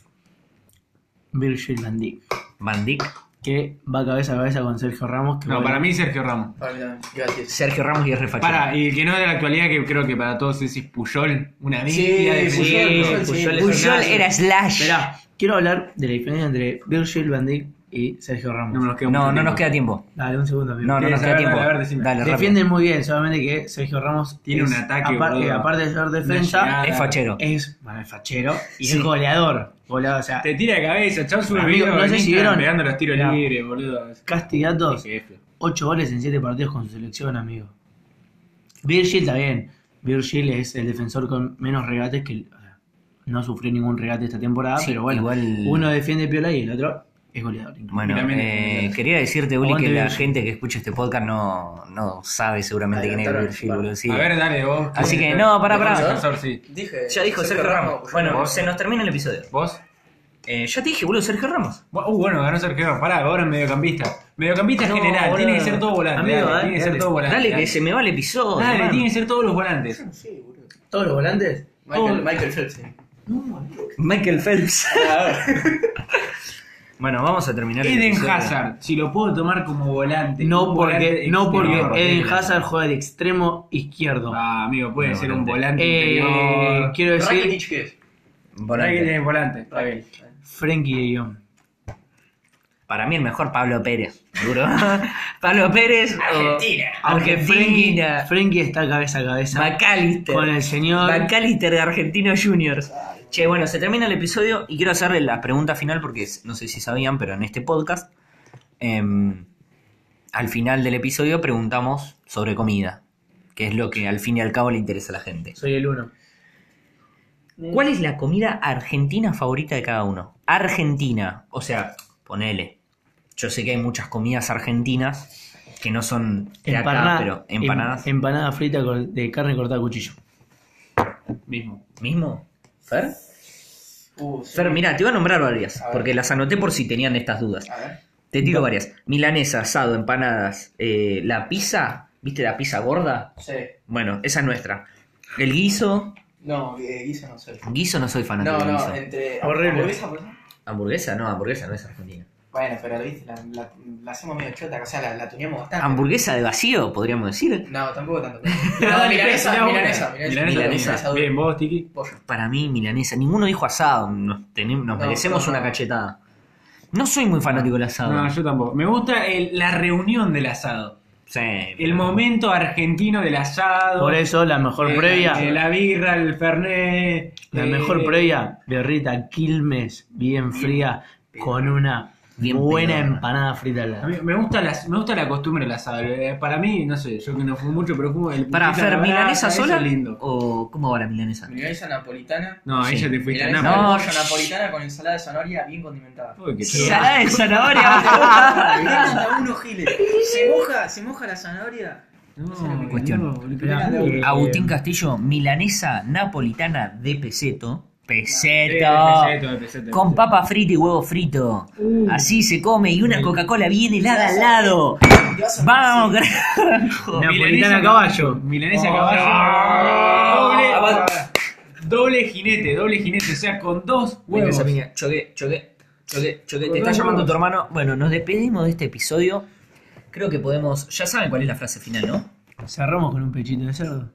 C: Virgil van Dijk.
A: Van Dijk.
C: Que va cabeza a cabeza con Sergio Ramos. Que
B: No,
C: bueno,
B: para mí Sergio Ramos.
D: Para mí también. Gracias.
A: Sergio Ramos y R. Fachero.
B: Para, y el que no es de la actualidad, que creo que para todos es Puyol, una
D: Sí,
B: bestia de
D: Puyol,
B: defensor.
D: Puyol, sí.
C: Puyol es
A: Puyol
C: un
A: era Slash.
C: Esperá, quiero hablar de la diferencia entre Virgil van Dijk y Sergio Ramos.
B: No me nos queda
A: No,
B: mucho
A: no
B: tiempo.
A: nos queda tiempo.
C: Dale, un segundo, amigo.
A: No, no
B: ¿Qué
A: nos
B: es?
A: queda
B: A ver,
A: tiempo.
B: a ver, decime.
A: Dale, rápido.
C: Defienden muy bien, solamente que Sergio Ramos
B: Tiene un ataque,
C: apar-
B: boludo.
C: eh, aparte de ser
B: Una
C: defensa,
B: llegada.
A: Es fachero.
C: es, bueno, es fachero y
A: Sí.
C: es goleador. Goleador, o sea,
B: Te tira de cabeza, chau, sube
C: Amigo,
B: video
C: no
B: en
C: sé si
B: Instagram
C: vieron-
B: pegando los tiros
C: Mirá.
B: libres, boludo.
C: Castigatos,
B: Jefe.
C: ocho goles en siete partidos con su selección, amigo. Virgil está bien. Virgil es el defensor con menos regates que... o sea, no sufrió ningún regate esta temporada,
A: Sí,
C: pero bueno,
A: igual-
C: uno defiende piola y el otro es goleador.
A: Bueno,
B: Y también-
A: eh, quería decirte, Uli,
C: Aguante
A: que la
C: Virgil.
A: gente que escucha este podcast no, no sabe seguramente quién es
D: Adelantaron,
A: Virgil,
D: vale.
A: boludo. Sí.
B: A ver, dale, vos.
A: Así
B: ¿Quién
A: que,
B: es?
A: no, pará, pará.
B: Defensor, sí.
D: Dije.
A: Ya dijo Sergio Ramos. Bueno, se nos termina el episodio.
B: ¿Vos?
A: Eh, ya te dije, boludo, Sergio Ramos.
B: Uh, bueno, ganó Sergio Ramos. Pará, ahora en mediocampista. Mediocampista
A: No,
B: general,
A: boludo.
B: tiene que ser todo volante.
C: Amigo,
B: dale,
C: dale,
B: tiene que ser
C: dale.
B: todo volante.
A: Dale,
B: dale.
A: que se me va el episodio.
B: Dale,
A: hermano.
B: tiene que ser todos los volantes.
D: Yo no sé, boludo.
C: ¿Todos los volantes?
D: Michael, Michael Phelps. sí.
A: Michael Phelps. Bueno, vamos a terminar el
B: Eden
A: episodio.
B: Hazard, si lo puedo tomar como volante.
C: No
B: un
C: porque,
B: volante
C: no porque
B: exterior.
C: Eden Hazard juega de extremo izquierdo.
B: Ah, amigo, puede
A: No,
B: ser un
A: volante.
B: volante
C: Eh,
B: interior.
C: quiero decir
D: Rakitic, ¿qué es?
A: Volante.
B: Rakitic es volante, está bien.
C: Frenkie de Jong.
A: Para mí el mejor Pablo Pérez. ¿Duro? Pablo Pérez. o-
D: Argentina.
C: Aunque Frenkie,
A: Argentina.
C: Frenkie está cabeza a cabeza
A: McAllister.
C: con el señor.
A: McAllister de Argentinos Juniors. Che, bueno, se termina el episodio y quiero hacerle la pregunta final porque no sé si sabían, pero en este podcast, em, al final del episodio preguntamos sobre comida, que es lo que al fin y al cabo le interesa a la gente.
C: Soy el uno.
A: ¿Cuál es la comida argentina favorita de cada uno? Argentina, o sea, ponele. Yo sé que hay muchas comidas argentinas que no son de acá,
C: Empanada,
A: pero empanadas.
C: em- empanada frita con- de carne cortada a cuchillo.
B: Mismo.
A: ¿Mismo? ¿Fer?
D: Uh, sí.
A: Fer, mira, te voy a nombrar varias,
D: A ver.
A: porque las anoté por si tenían estas dudas.
D: A ver.
A: Te tiro varias. Milanesa, asado, empanadas, eh, la pizza, ¿viste la pizza gorda?
D: Sí.
A: Bueno, esa es nuestra. El guiso,
D: No, eh, guiso no sé.
A: guiso no soy fanático
D: No,
A: del
D: no,
A: guiso.
D: entre.
C: Horrible.
D: ¿Hamburguesa, por ejemplo?
A: Hamburguesa, no, hamburguesa no es argentina.
D: Bueno, pero viste, la, la, la hacemos medio chota, o sea, la, la tuneamos bastante.
A: Hamburguesa de vacío, podríamos decir.
D: No, tampoco tanto.
B: Pero
D: No,
B: dale,
D: milanesa,
B: pensá una.
D: milanesa, milanesa,
B: Milanesa,
A: milanesa.
B: dura. Bien, vos, Tiki.
D: Pollo.
A: Para mí, milanesa. Ninguno dijo asado. Nos, tenemos, nos
D: No,
A: merecemos
D: no,
A: una
D: no.
A: cachetada. No soy muy fanático del asado.
B: No, yo tampoco. Me gusta el- la reunión del asado.
A: Sí,
B: El momento argentino del asado.
C: Por eso la mejor
B: eh,
C: previa.
B: eh, la birra, el fernet.
C: La
B: eh,
C: mejor previa, berrita Quilmes, bien fría, con una
A: Bien
C: buena
A: pedorra.
C: empanada frita al
B: A
C: lado.
B: mí me gusta, la, me gusta la costumbre del asado. Eh, Para mí, no sé, yo que no fumo mucho, pero fumo el
A: Para
B: puntito a
A: Fer,
B: la
A: ¿milanesa
B: brasa, eso
A: sola?
B: es lindo.
A: ¿O cómo va la milanesa?
D: Milanesa napolitana.
B: No, ahí
A: Sí.
B: ya te fuiste a
D: Milanesa
B: Nápoles.
A: No.
D: de pollo napolitana con ensalada de zanahoria bien condimentada.
B: Uy, qué
A: Ensalada de
D: Me
A: zanahoria.
D: encanta uno giles. Se moja, se moja la zanahoria.
B: No,
A: Cuestión.
B: no, boludo.
C: Esperá,
B: Eh,
A: Agustín Castillo, milanesa napolitana de peseto.
B: eh,
A: Peseto.
B: peseto, peseto,
A: Con
B: peseto.
A: papa frita y huevo frito. Así se come y una Coca-Cola bien helada al lado.
D: Te vas a-
A: Vamos,
D: sí.
A: carajo.
C: Napolitana a caballo.
B: Milanesa a
A: Oh.
B: caballo. Doble, doble jinete, doble jinete, o sea, con dos
A: Venga,
B: huevos.
A: esa piña. Choque, choque, choque, choque.
B: Con
A: Te está
B: dos
A: llamando
B: huevos.
A: tu hermano. Bueno, nos despedimos de este episodio. Creo que podemos. Ya saben cuál es la frase final, ¿no?
C: Cerramos con un pechito de cerdo.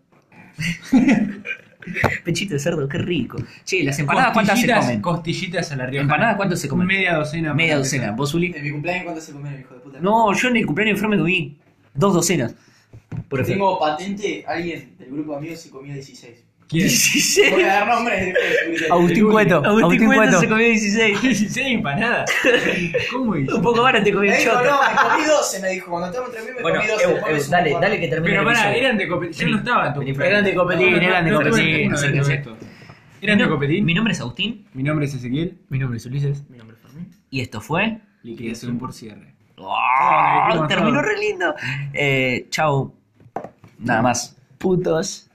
A: Pechito de cerdo, qué rico. Che, las empanadas, ¿cuántas se
B: Costillitas-
A: comen?
B: Costillitas a la riojana.
A: ¿Empanadas cuántas se comen?
B: Media docena.
A: Media
B: para
A: docena.
B: empezar.
A: ¿Vos, Uli?
D: En mi cumpleaños, ¿cuánto se comieron, hijo de puta?
A: No, yo en el cumpleaños de Fer me comí dos docenas. Por ejemplo.
D: Tengo patente, alguien del grupo de amigos se comió dieciséis.
B: ¿Quién?
A: dieciséis.
D: Voy a dar nombres después.
C: Agustín Cueto.
A: Agustín
C: Agustín
A: Cueto
C: Cueto.
A: se comió dieciséis.
B: dieciséis empanadas. ¿Cómo hizo?
A: Un poco más te comí
D: Me
A: el
D: dijo,
A: choto.
D: no, me comí doce, me dijo. Cuando estamos entre mí me
A: Bueno,
D: comí doce.
A: Eu,
D: después me
A: Eu,
D: sumó
A: dale,
D: un
A: dale que termine
B: Pero
A: el
B: pará,
A: episodio.
B: eran de copetín. Yo no estaba en tu
A: Vení,
B: cumpleaños.
C: Eran de copetín,
B: No, no,
C: eran de
B: no tuve
C: copetín.
B: ninguno de
A: Acérquense.
B: estos. ¿Eran de copetín?
A: Mi nombre es Agustín
B: Mi nombre es Ezequiel.
C: Mi nombre es Ulises.
D: Mi nombre es Fermín.
A: y esto fue.
B: Liquidación por cierre.
A: ¡Oh!
B: dijimos
A: Terminó
B: todo.
A: re lindo. Eh, chau. Nada más.
C: Putos.